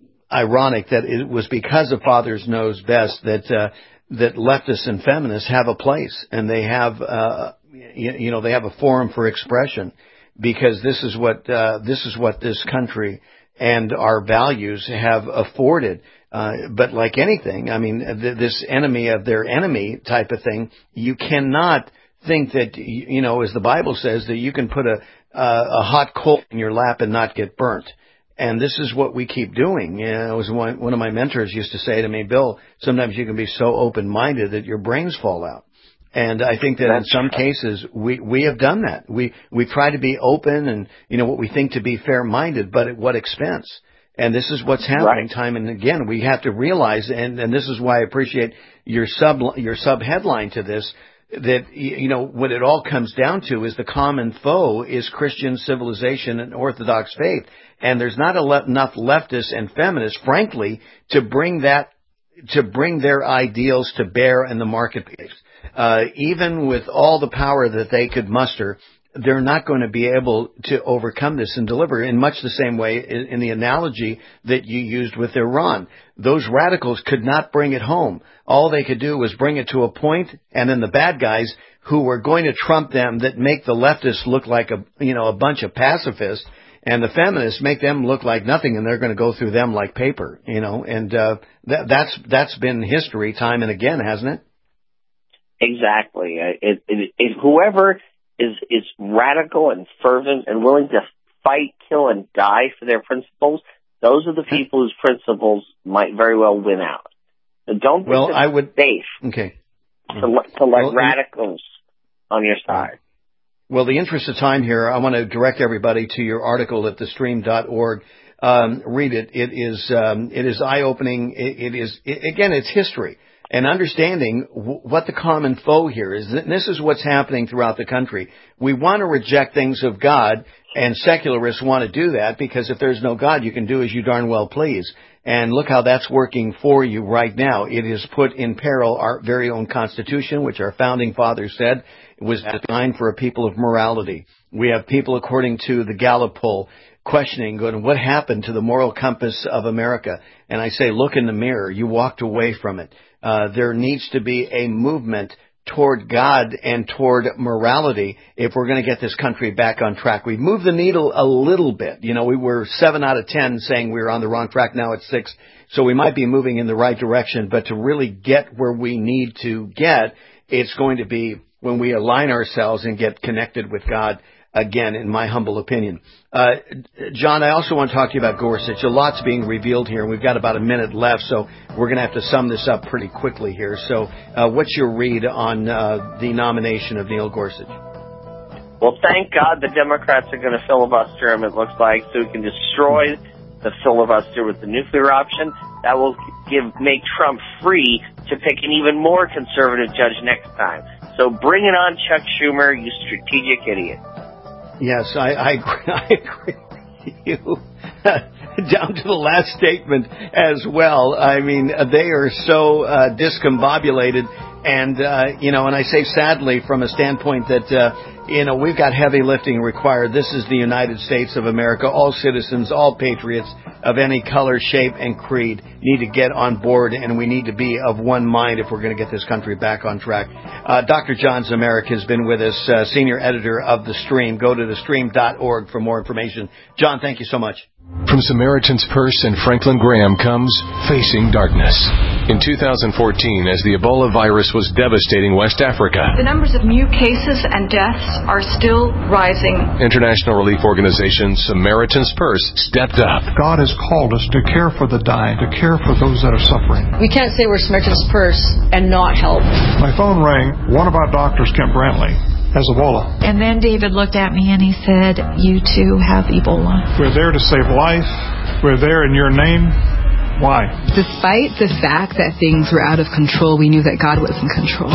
ironic that it was because of Father's knows best that uh, that leftists and feminists have a place, and they have, uh, you, you know, they have a forum for expression. Because this is what uh, this is what this country and our values have afforded. Uh, but like anything, I mean, th- this enemy of their enemy type of thing, you cannot think that, you know, as the Bible says, that you can put a uh, a hot coal in your lap and not get burnt. And this is what we keep doing. You know, it was one, one of my mentors used to say to me, Bill, sometimes you can be so open-minded that your brains fall out. And I think that That's in some right. cases we, we have done that. We we try to be open and, you know, what we think to be fair-minded, but at what expense? And this is what's happening right. time and again. We have to realize, and, and this is why I appreciate your sub your sub headline to this, that, you know, what it all comes down to is the common foe is Christian civilization and Orthodox faith. And there's not le- enough leftists and feminists, frankly, to bring that to bring their ideals to bear in the marketplace. Uh, even with all the power that they could muster, they're not going to be able to overcome this and deliver in much the same way in, in the analogy that you used with Iran. Those radicals could not bring it home. All they could do was bring it to a point, and then the bad guys who were going to trump them that make the leftists look like a, you know, a bunch of pacifists, And the feminists make them look like nothing, and they're going to go through them like paper, you know. And uh, that, that's that's been history time and again, hasn't it? Exactly. It, it, it, whoever is is radical and fervent and willing to fight, kill, and die for their principles, those are the people whose principles might very well win out. So don't well, be I would, safe okay. to, to let well, radicals on your side. Well, the interest of time here, I want to direct everybody to your article at the stream dot org. Um, read it. It is um, it is eye-opening. It, it is it, again, it's history. And understanding w- what the common foe here is. And this is what's happening throughout the country. We want to reject things of God, and secularists want to do that because if there's no God, you can do as you darn well please. And look how that's working for you right now. It has put in peril our very own Constitution, which our founding fathers said was designed for a people of morality. We have people, according to the Gallup poll, questioning, going, what happened to the moral compass of America? And I say, look in the mirror. You walked away from it. Uh, there needs to be a movement toward God and toward morality if we're going to get this country back on track. We've moved the needle a little bit. You know, we were seven out of ten saying we were on the wrong track. Now it's six. So we might be moving in the right direction. But to really get where we need to get, it's going to be when we align ourselves and get connected with God again, in my humble opinion. Uh, John, I also want to talk to you about Gorsuch. A lot's being revealed here, and we've got about a minute left, so we're going to have to sum this up pretty quickly here. So uh, what's your read on uh, the nomination of Neil Gorsuch? Well, thank God the Democrats are going to filibuster him, it looks like, so we can destroy the filibuster with the nuclear option. That will give make Trump free to pick an even more conservative judge next time. So bring it on, Chuck Schumer, you strategic idiot. Yes, I, I, agree, I agree with you. Down to the last statement as well. I mean, they are so uh, discombobulated. And, uh, you know, and I say sadly from a standpoint that, uh, you know, we've got heavy lifting required. This is the United States of America. All citizens, all patriots of any color, shape, and creed need to get on board, and we need to be of one mind if we're going to get this country back on track. Uh, Doctor John Zmirak has been with us, uh, senior editor of The Stream. Go to the stream dot org for more information. John, thank you so much. From Samaritan's Purse and Franklin Graham comes Facing Darkness. In two thousand fourteen, as the Ebola virus was devastating West Africa, the numbers of new cases and deaths are still rising. International relief organization Samaritan's Purse stepped up. God has called us to care for the dying, to care for those that are suffering. We can't say we're Samaritan's Purse and not help. My phone rang. One of our doctors, Kent Brantley, has Ebola. And then David looked at me and he said, you too have Ebola. We're there to save life. We're there in your name. Why? Despite the fact that things were out of control, we knew that God was in control.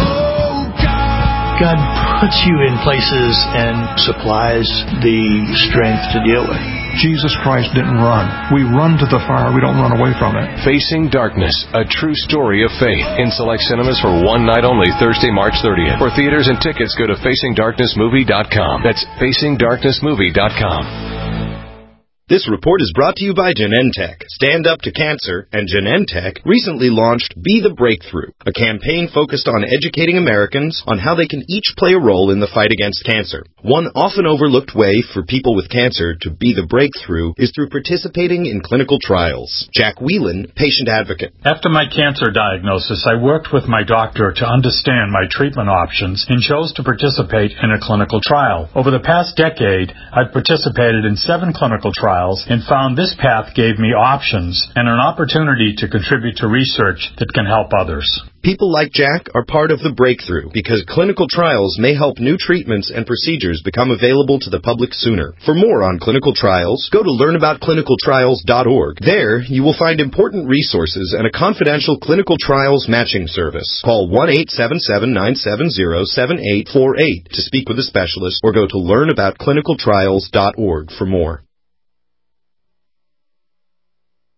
God puts you in places and supplies the strength to deal with. Jesus Christ didn't run. We run to the fire. We don't run away from it. Facing Darkness, a true story of faith. In select cinemas for one night only, Thursday, March thirtieth. For theaters and tickets, go to facing darkness movie dot com. That's facing darkness movie dot com. This report is brought to you by Genentech, Stand Up to Cancer, and Genentech recently launched Be the Breakthrough, a campaign focused on educating Americans on how they can each play a role in the fight against cancer. One often overlooked way for people with cancer to be the breakthrough is through participating in clinical trials. Jack Whelan, patient advocate. After my cancer diagnosis, I worked with my doctor to understand my treatment options and chose to participate in a clinical trial. Over the past decade, I've participated in seven clinical trials and found this path gave me options and an opportunity to contribute to research that can help others. People like Jack are part of the breakthrough because clinical trials may help new treatments and procedures become available to the public sooner. For more on clinical trials, go to learn about clinical trials dot org. There, you will find important resources and a confidential clinical trials matching service. Call one eight seven seven, nine seven zero, seven eight four eight to speak with a specialist or go to learn about clinical trials dot org for more.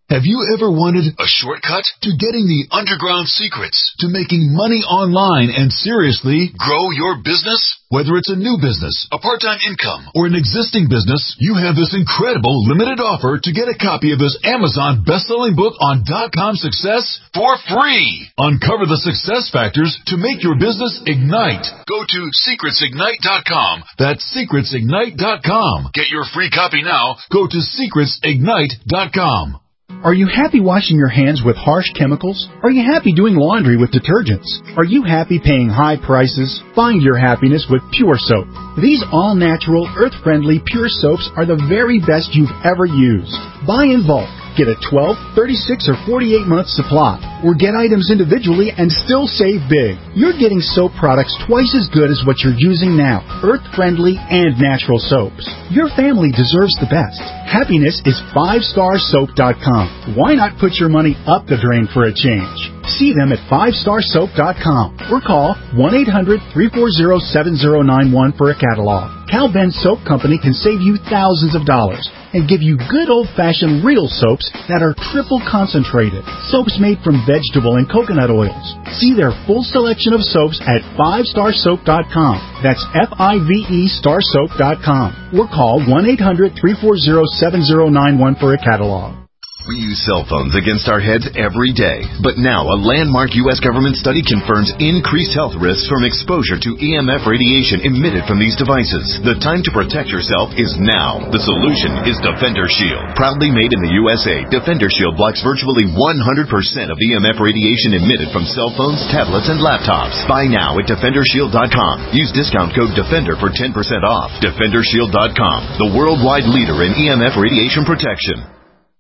Have you ever wanted a shortcut to getting the underground secrets to making money online and seriously grow your business? Whether it's a new business, a part-time income, or an existing business, you have this incredible limited offer to get a copy of this Amazon best-selling book on dot-com success for free. Uncover the success factors to make your business ignite. Go to secrets ignite dot com. That's secrets ignite dot com. Get your free copy now. Go to secrets ignite dot com. Are you happy washing your hands with harsh chemicals? Are you happy doing laundry with detergents? Are you happy paying high prices? Find your happiness with Pure Soap. These all-natural, earth-friendly Pure Soaps are the very best you've ever used. Buy in bulk. Get a twelve, thirty-six, or forty-eight month supply, or get items individually and still save big. You're getting soap products twice as good as what you're using now, earth-friendly and natural soaps. Your family deserves the best. Happiness is five star soap dot com. Why not put your money up the drain for a change? See them at five star soap dot com or call one eight hundred, three four zero, seven zero nine one for a catalog. Cal Ben Soap Company can save you thousands of dollars and give you good old-fashioned real soaps that are triple concentrated. Soaps made from vegetable and coconut oils. See their full selection of soaps at five star soap dot com. That's F I V E star soap dot com. Or call one eight hundred, three four zero, seven zero nine one for a catalog. We use cell phones against our heads every day. But now a landmark U S government study confirms increased health risks from exposure to E M F radiation emitted from these devices. The time to protect yourself is now. The solution is Defender Shield. Proudly made in the U S A, Defender Shield blocks virtually one hundred percent of E M F radiation emitted from cell phones, tablets, and laptops. Buy now at defender shield dot com. Use discount code DEFENDER for ten percent off. defender shield dot com, the worldwide leader in E M F radiation protection.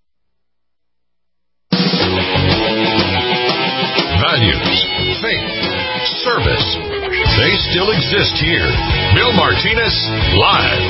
Values, faith, service. They still exist here. Bill Martinez, live.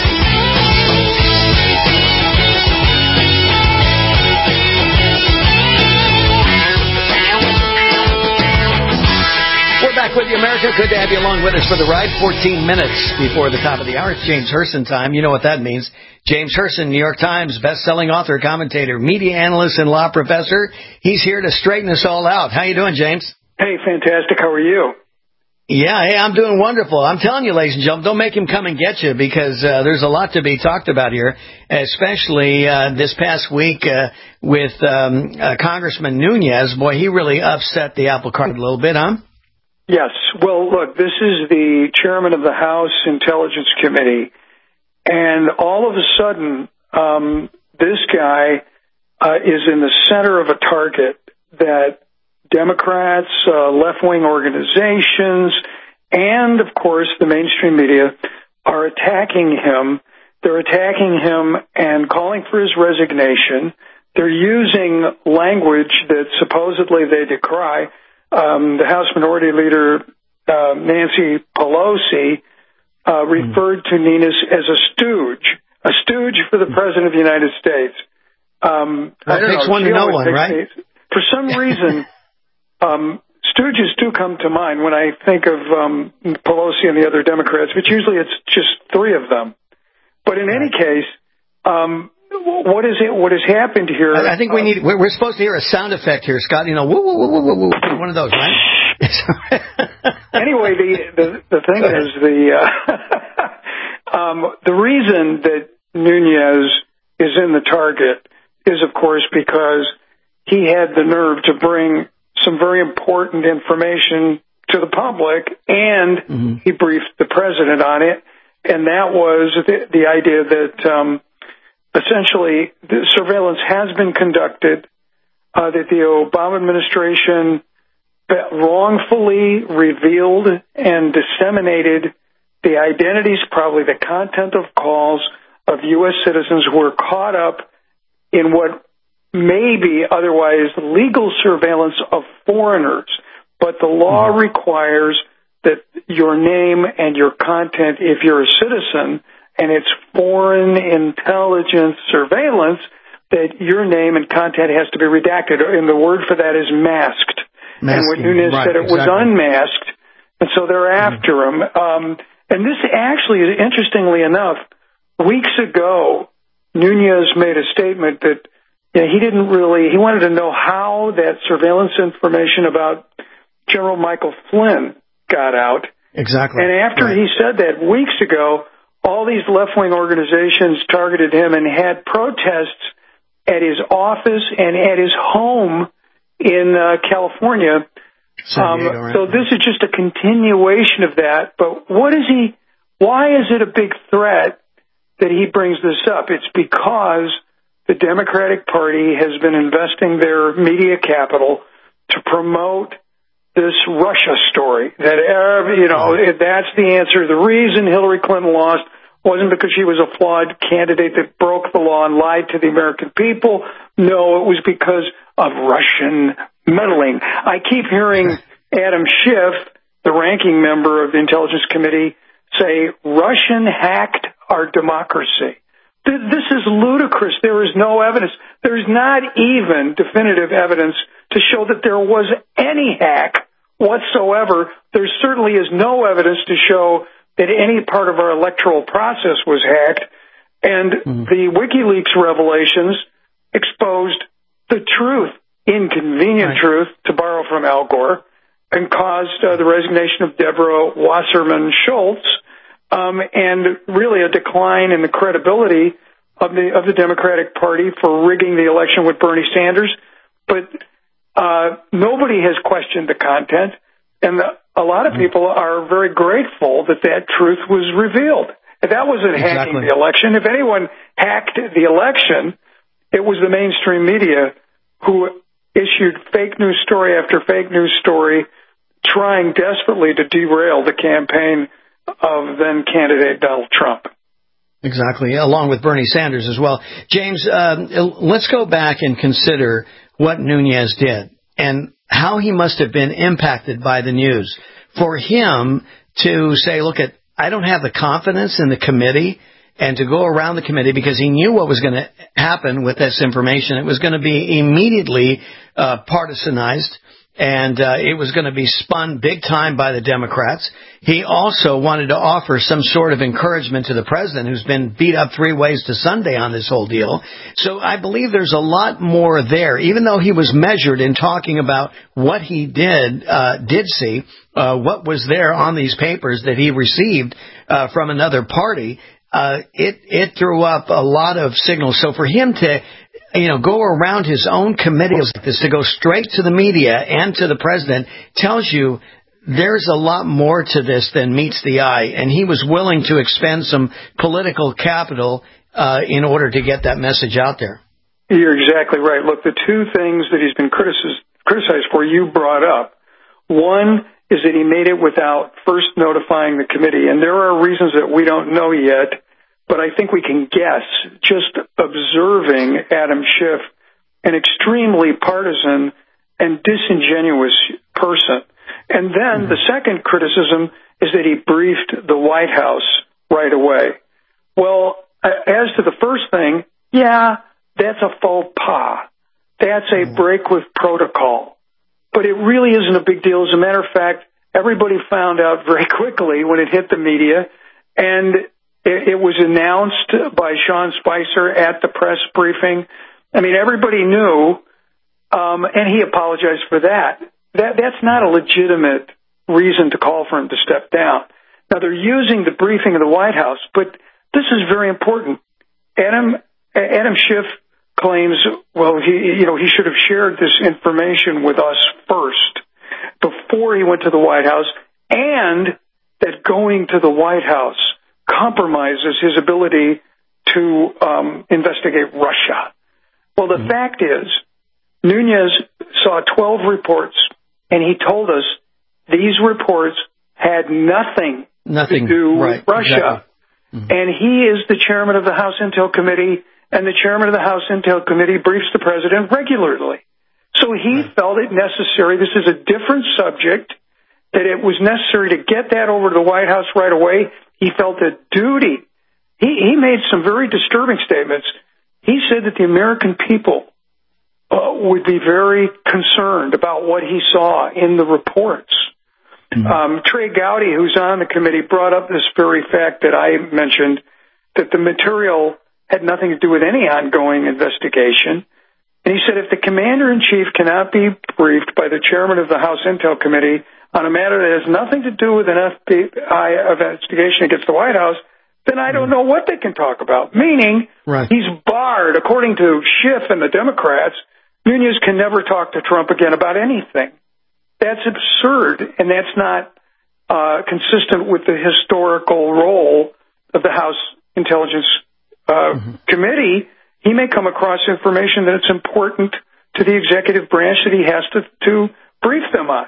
We're back with you, America. Good to have you along with us for the ride. fourteen minutes before the top of the hour. It's James Herson time. You know what that means. James Herson, New York Times best-selling author, commentator, media analyst, and law professor. He's here to straighten us all out. How you doing, James? Hey, fantastic. How are you? Yeah, hey, I'm doing wonderful. I'm telling you, ladies and gentlemen, don't make him come and get you because uh, there's a lot to be talked about here, especially uh, this past week uh, with um, uh, Congressman Nunes. Boy, he really upset the apple cart a little bit, huh? Yes. Well, look, this is the chairman of the House Intelligence Committee, and all of a sudden, um, this guy uh, is in the center of a target that Democrats, uh, left-wing organizations, and, of course, the mainstream media are attacking him. They're attacking him and calling for his resignation. They're using language that supposedly they decry. Um, the House Minority Leader, uh, Nancy Pelosi, uh, referred to Nunes as a stooge, a stooge for the President of the United States. Um, well, I don't takes know. one to know one, right? Me. For some reason, um, stooges do come to mind when I think of um, Pelosi and the other Democrats, but usually it's just three of them. But in any case, um, what is it? What has happened here? I, I think we need. We're, we're supposed to hear a sound effect here, Scott. You know, woo, woo, woo, woo, woo, woo. One of those, right? Anyway, the, the the thing is the uh, um, the reason that Nunes is in the target is, of course, because he had the nerve to bring some very important information to the public, and mm-hmm. he briefed the president on it, and that was the, the idea that. Um, Essentially, the surveillance has been conducted, uh, that the Obama administration wrongfully revealed and disseminated the identities, probably the content of calls of U S citizens who were caught up in what may be otherwise legal surveillance of foreigners. But the law requires that your name and your content, if you're a citizen, and it's foreign intelligence surveillance, that your name and content has to be redacted. And the word for that is masked. Masking. And what Nunes right, said, it exactly. was unmasked. And so they're after mm-hmm. him. Um, and this actually is, interestingly enough, weeks ago, Nunes made a statement that you know, he didn't really, he wanted to know how that surveillance information about General Michael Flynn got out. Exactly. And after right. he said that weeks ago, all these left-wing organizations targeted him and had protests at his office and at his home in uh, California. Um, Diego, right? So this is just a continuation of that. But what is he, why is it a big threat that he brings this up? It's because the Democratic Party has been investing their media capital to promote this Russia story. That, uh, you know, that's the answer. The reason Hillary Clinton lost wasn't because she was a flawed candidate that broke the law and lied to the American people. No, it was because of Russian meddling. I keep hearing Adam Schiff, the ranking member of the Intelligence Committee, say Russian hacked our democracy. This is ludicrous. There is no evidence. There's not even definitive evidence to show that there was any hack whatsoever. There certainly is no evidence to show that any part of our electoral process was hacked. And mm-hmm. the WikiLeaks revelations exposed the truth, inconvenient right. truth, to borrow from Al Gore, and caused uh, the resignation of Deborah Wasserman Schultz. Um, and really a decline in the credibility of the of the Democratic Party for rigging the election with Bernie Sanders. But uh, nobody has questioned the content, and the, a lot of people are very grateful that that truth was revealed. That wasn't exactly. hacking the election. If anyone hacked the election, it was the mainstream media who issued fake news story after fake news story, trying desperately to derail the campaign of then-candidate Donald Trump. Exactly, along with Bernie Sanders as well. James, uh, let's go back and consider what Nunes did and how he must have been impacted by the news. For him to say, look, at, I don't have the confidence in the committee, and to go around the committee because he knew what was going to happen with this information. It was going to be immediately uh, partisanized. And uh, it was going to be spun big time by the Democrats. He also wanted to offer some sort of encouragement to the president, who's been beat up three ways to Sunday on this whole deal. So I believe there's a lot more there. Even though he was measured in talking about what he did, uh, did see, uh, what was there on these papers that he received uh, from another party, uh, it, it threw up a lot of signals. So for him to you know, go around his own committees like this, to go straight to the media and to the president, tells you there's a lot more to this than meets the eye. And he was willing to expend some political capital uh, in order to get that message out there. You're exactly right. Look, the two things that he's been criticized, criticized for, you brought up. One is that he made it without first notifying the committee. And there are reasons that we don't know yet, but I think we can guess, just observing Adam Schiff, an extremely partisan and disingenuous person. And then the second criticism is that he briefed the White House right away. Well, as to the first thing, yeah, that's a faux pas. That's a break with protocol. But it really isn't a big deal. As a matter of fact, everybody found out very quickly when it hit the media, and it was announced by Sean Spicer at the press briefing. I mean, everybody knew, um, and he apologized for that. That that's not a legitimate reason to call for him to step down. Now, they're using the briefing of the White House, but this is very important. Adam Adam Schiff claims, well, he you know he should have shared this information with us first before he went to the White House, and that going to the White House compromises his ability to um, investigate Russia. Well, the mm-hmm. fact is, Nunes saw twelve reports, and he told us these reports had nothing, nothing to do right, with Russia. Exactly. Mm-hmm. And he is the chairman of the House Intel Committee, and the chairman of the House Intel Committee briefs the president regularly. So he right. felt it necessary. This is a different subject, that it was necessary to get that over to the White House right away. He felt a duty. He, he made some very disturbing statements. He said that the American people uh, would be very concerned about what he saw in the reports. Mm-hmm. Um, Trey Gowdy, who's on the committee, brought up this very fact that I mentioned, that the material had nothing to do with any ongoing investigation. And he said if the commander-in-chief cannot be briefed by the chairman of the House Intel Committee on a matter that has nothing to do with an F B I investigation against the White House, then I don't know what they can talk about. Meaning, right. he's barred. According to Schiff and the Democrats, Nunes can never talk to Trump again about anything. That's absurd, and that's not uh, consistent with the historical role of the House Intelligence uh, mm-hmm. Committee. He may come across information that's important to the executive branch that he has to, to brief them on.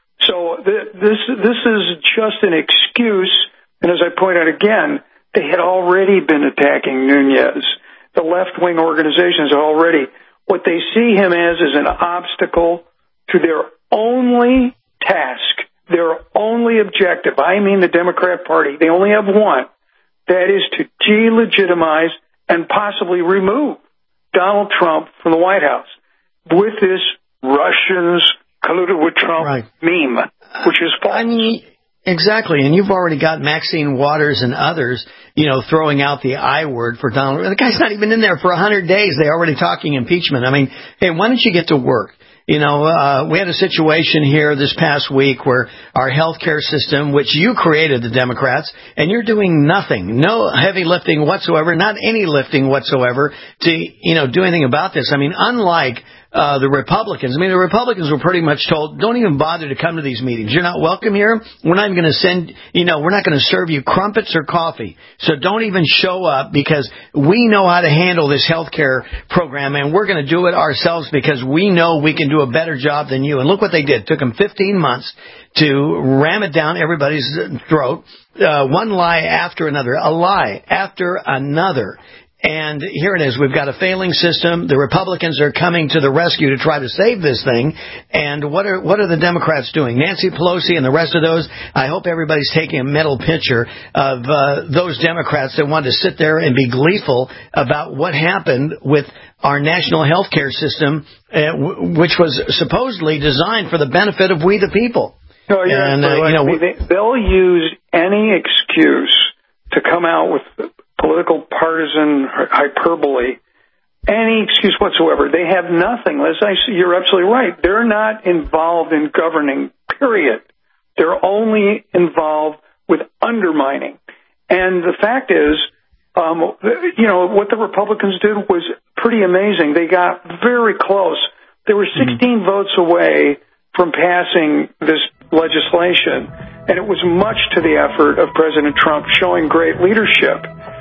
So th- this this is just an excuse, and as I point out again, they had already been attacking Nunes. The left-wing organizations already. What they see him as is an obstacle to their only task, their only objective. I mean the Democrat Party. They only have one. That is to delegitimize and possibly remove Donald Trump from the White House with this Russians colluded with Trump right. meme, which is false. I mean, exactly, and you've already got Maxine Waters and others, you know, throwing out the I word for Donald. The guy's not even in there for one hundred days. They're already talking impeachment. I mean, hey, why don't you get to work? You know, uh, we had a situation here this past week where our healthcare system, which you created, the Democrats, and you're doing nothing, no heavy lifting whatsoever, not any lifting whatsoever to, you know, do anything about this. I mean, unlike Uh, the Republicans. I mean, the Republicans were pretty much told, don't even bother to come to these meetings. You're not welcome here. We're not even going to send, you know, we're not going to serve you crumpets or coffee. So don't even show up because we know how to handle this health care program and we're going to do it ourselves because we know we can do a better job than you. And look what they did. It took them fifteen months to ram it down everybody's throat. Uh, one lie after another, a lie after another. And here it is. We've got a failing system. The Republicans are coming to the rescue to try to save this thing. And what are what are the Democrats doing? Nancy Pelosi and the rest of those, I hope everybody's taking a mental picture of uh, those Democrats that want to sit there and be gleeful about what happened with our national health care system, uh, w- which was supposedly designed for the benefit of we the people. No, yeah, and, uh, you know, they, they'll use any excuse to come out with political partisan hyperbole, any excuse whatsoever. They have nothing. As I see, you're absolutely right. They're not involved in governing, period. They're only involved with undermining. And the fact is, um, you know, what the Republicans did was pretty amazing. They got very close. They were sixteen mm-hmm. votes away from passing this legislation, and it was much to the effort of President Trump showing great leadership.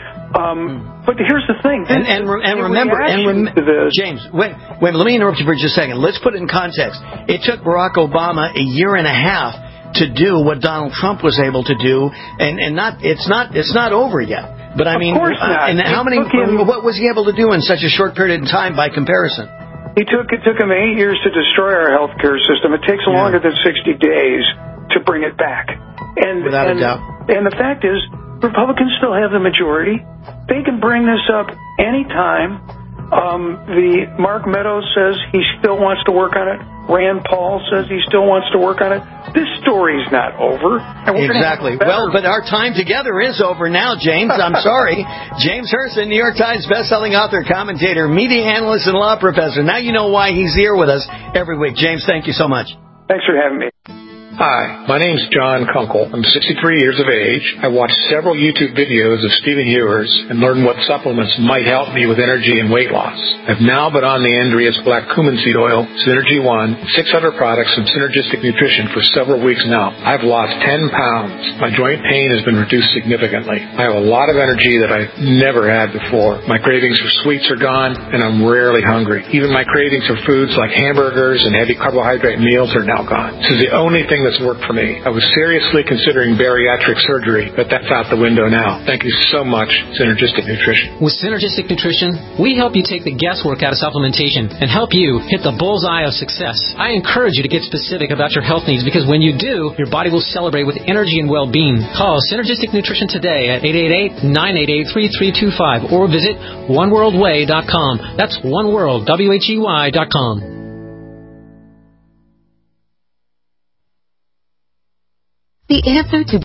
Um, but here's the thing. And, and, and remember, and rem- James, wait, wait, let me interrupt you for just a second. Let's put it in context. It took Barack Obama a year and a half to do what Donald Trump was able to do, and, and not it's not it's not over yet. But I of mean, course not. Uh, and how many? Him, what was he able to do in such a short period of time by comparison? He took it took him eight years to destroy our health care system. It takes yeah. longer than sixty days to bring it back. And without and, a doubt. And the fact is, Republicans still have the majority. They can bring this up anytime. Um, the Mark Meadows says he still wants to work on it. Rand Paul says he still wants to work on it. This story's not over. And we're exactly. Well, but our time together is over now, James. I'm sorry. James Herson, New York Times bestselling author, commentator, media analyst, and law professor. Now you know why he's here with us every week. James, thank you so much. Thanks for having me. Hi, my name's John Kunkel. I'm sixty-three years of age. I watched several YouTube videos of Stephen Hewers and learned what supplements might help me with energy and weight loss. I've now been on the Andreas Black Cumin Seed Oil, Synergy One, six other products from Synergistic Nutrition for several weeks now. I've lost ten pounds. My joint pain has been reduced significantly. I have a lot of energy that I've never had before. My cravings for sweets are gone, and I'm rarely hungry. Even my cravings for foods like hamburgers and heavy carbohydrate meals are now gone. This is the only thing that's worked for me. I was seriously considering bariatric surgery, but that's out the window now. Thank you so much, Synergistic Nutrition. With Synergistic Nutrition, we help you take the guesswork out of supplementation and help you hit the bullseye of success. I encourage you to get specific about your health needs because when you do, your body will celebrate with energy and well-being. Call Synergistic Nutrition today at eight eight eight, nine eight eight, three three two five or visit one world way dot com. That's oneworld, W H E Y dot com. The answer to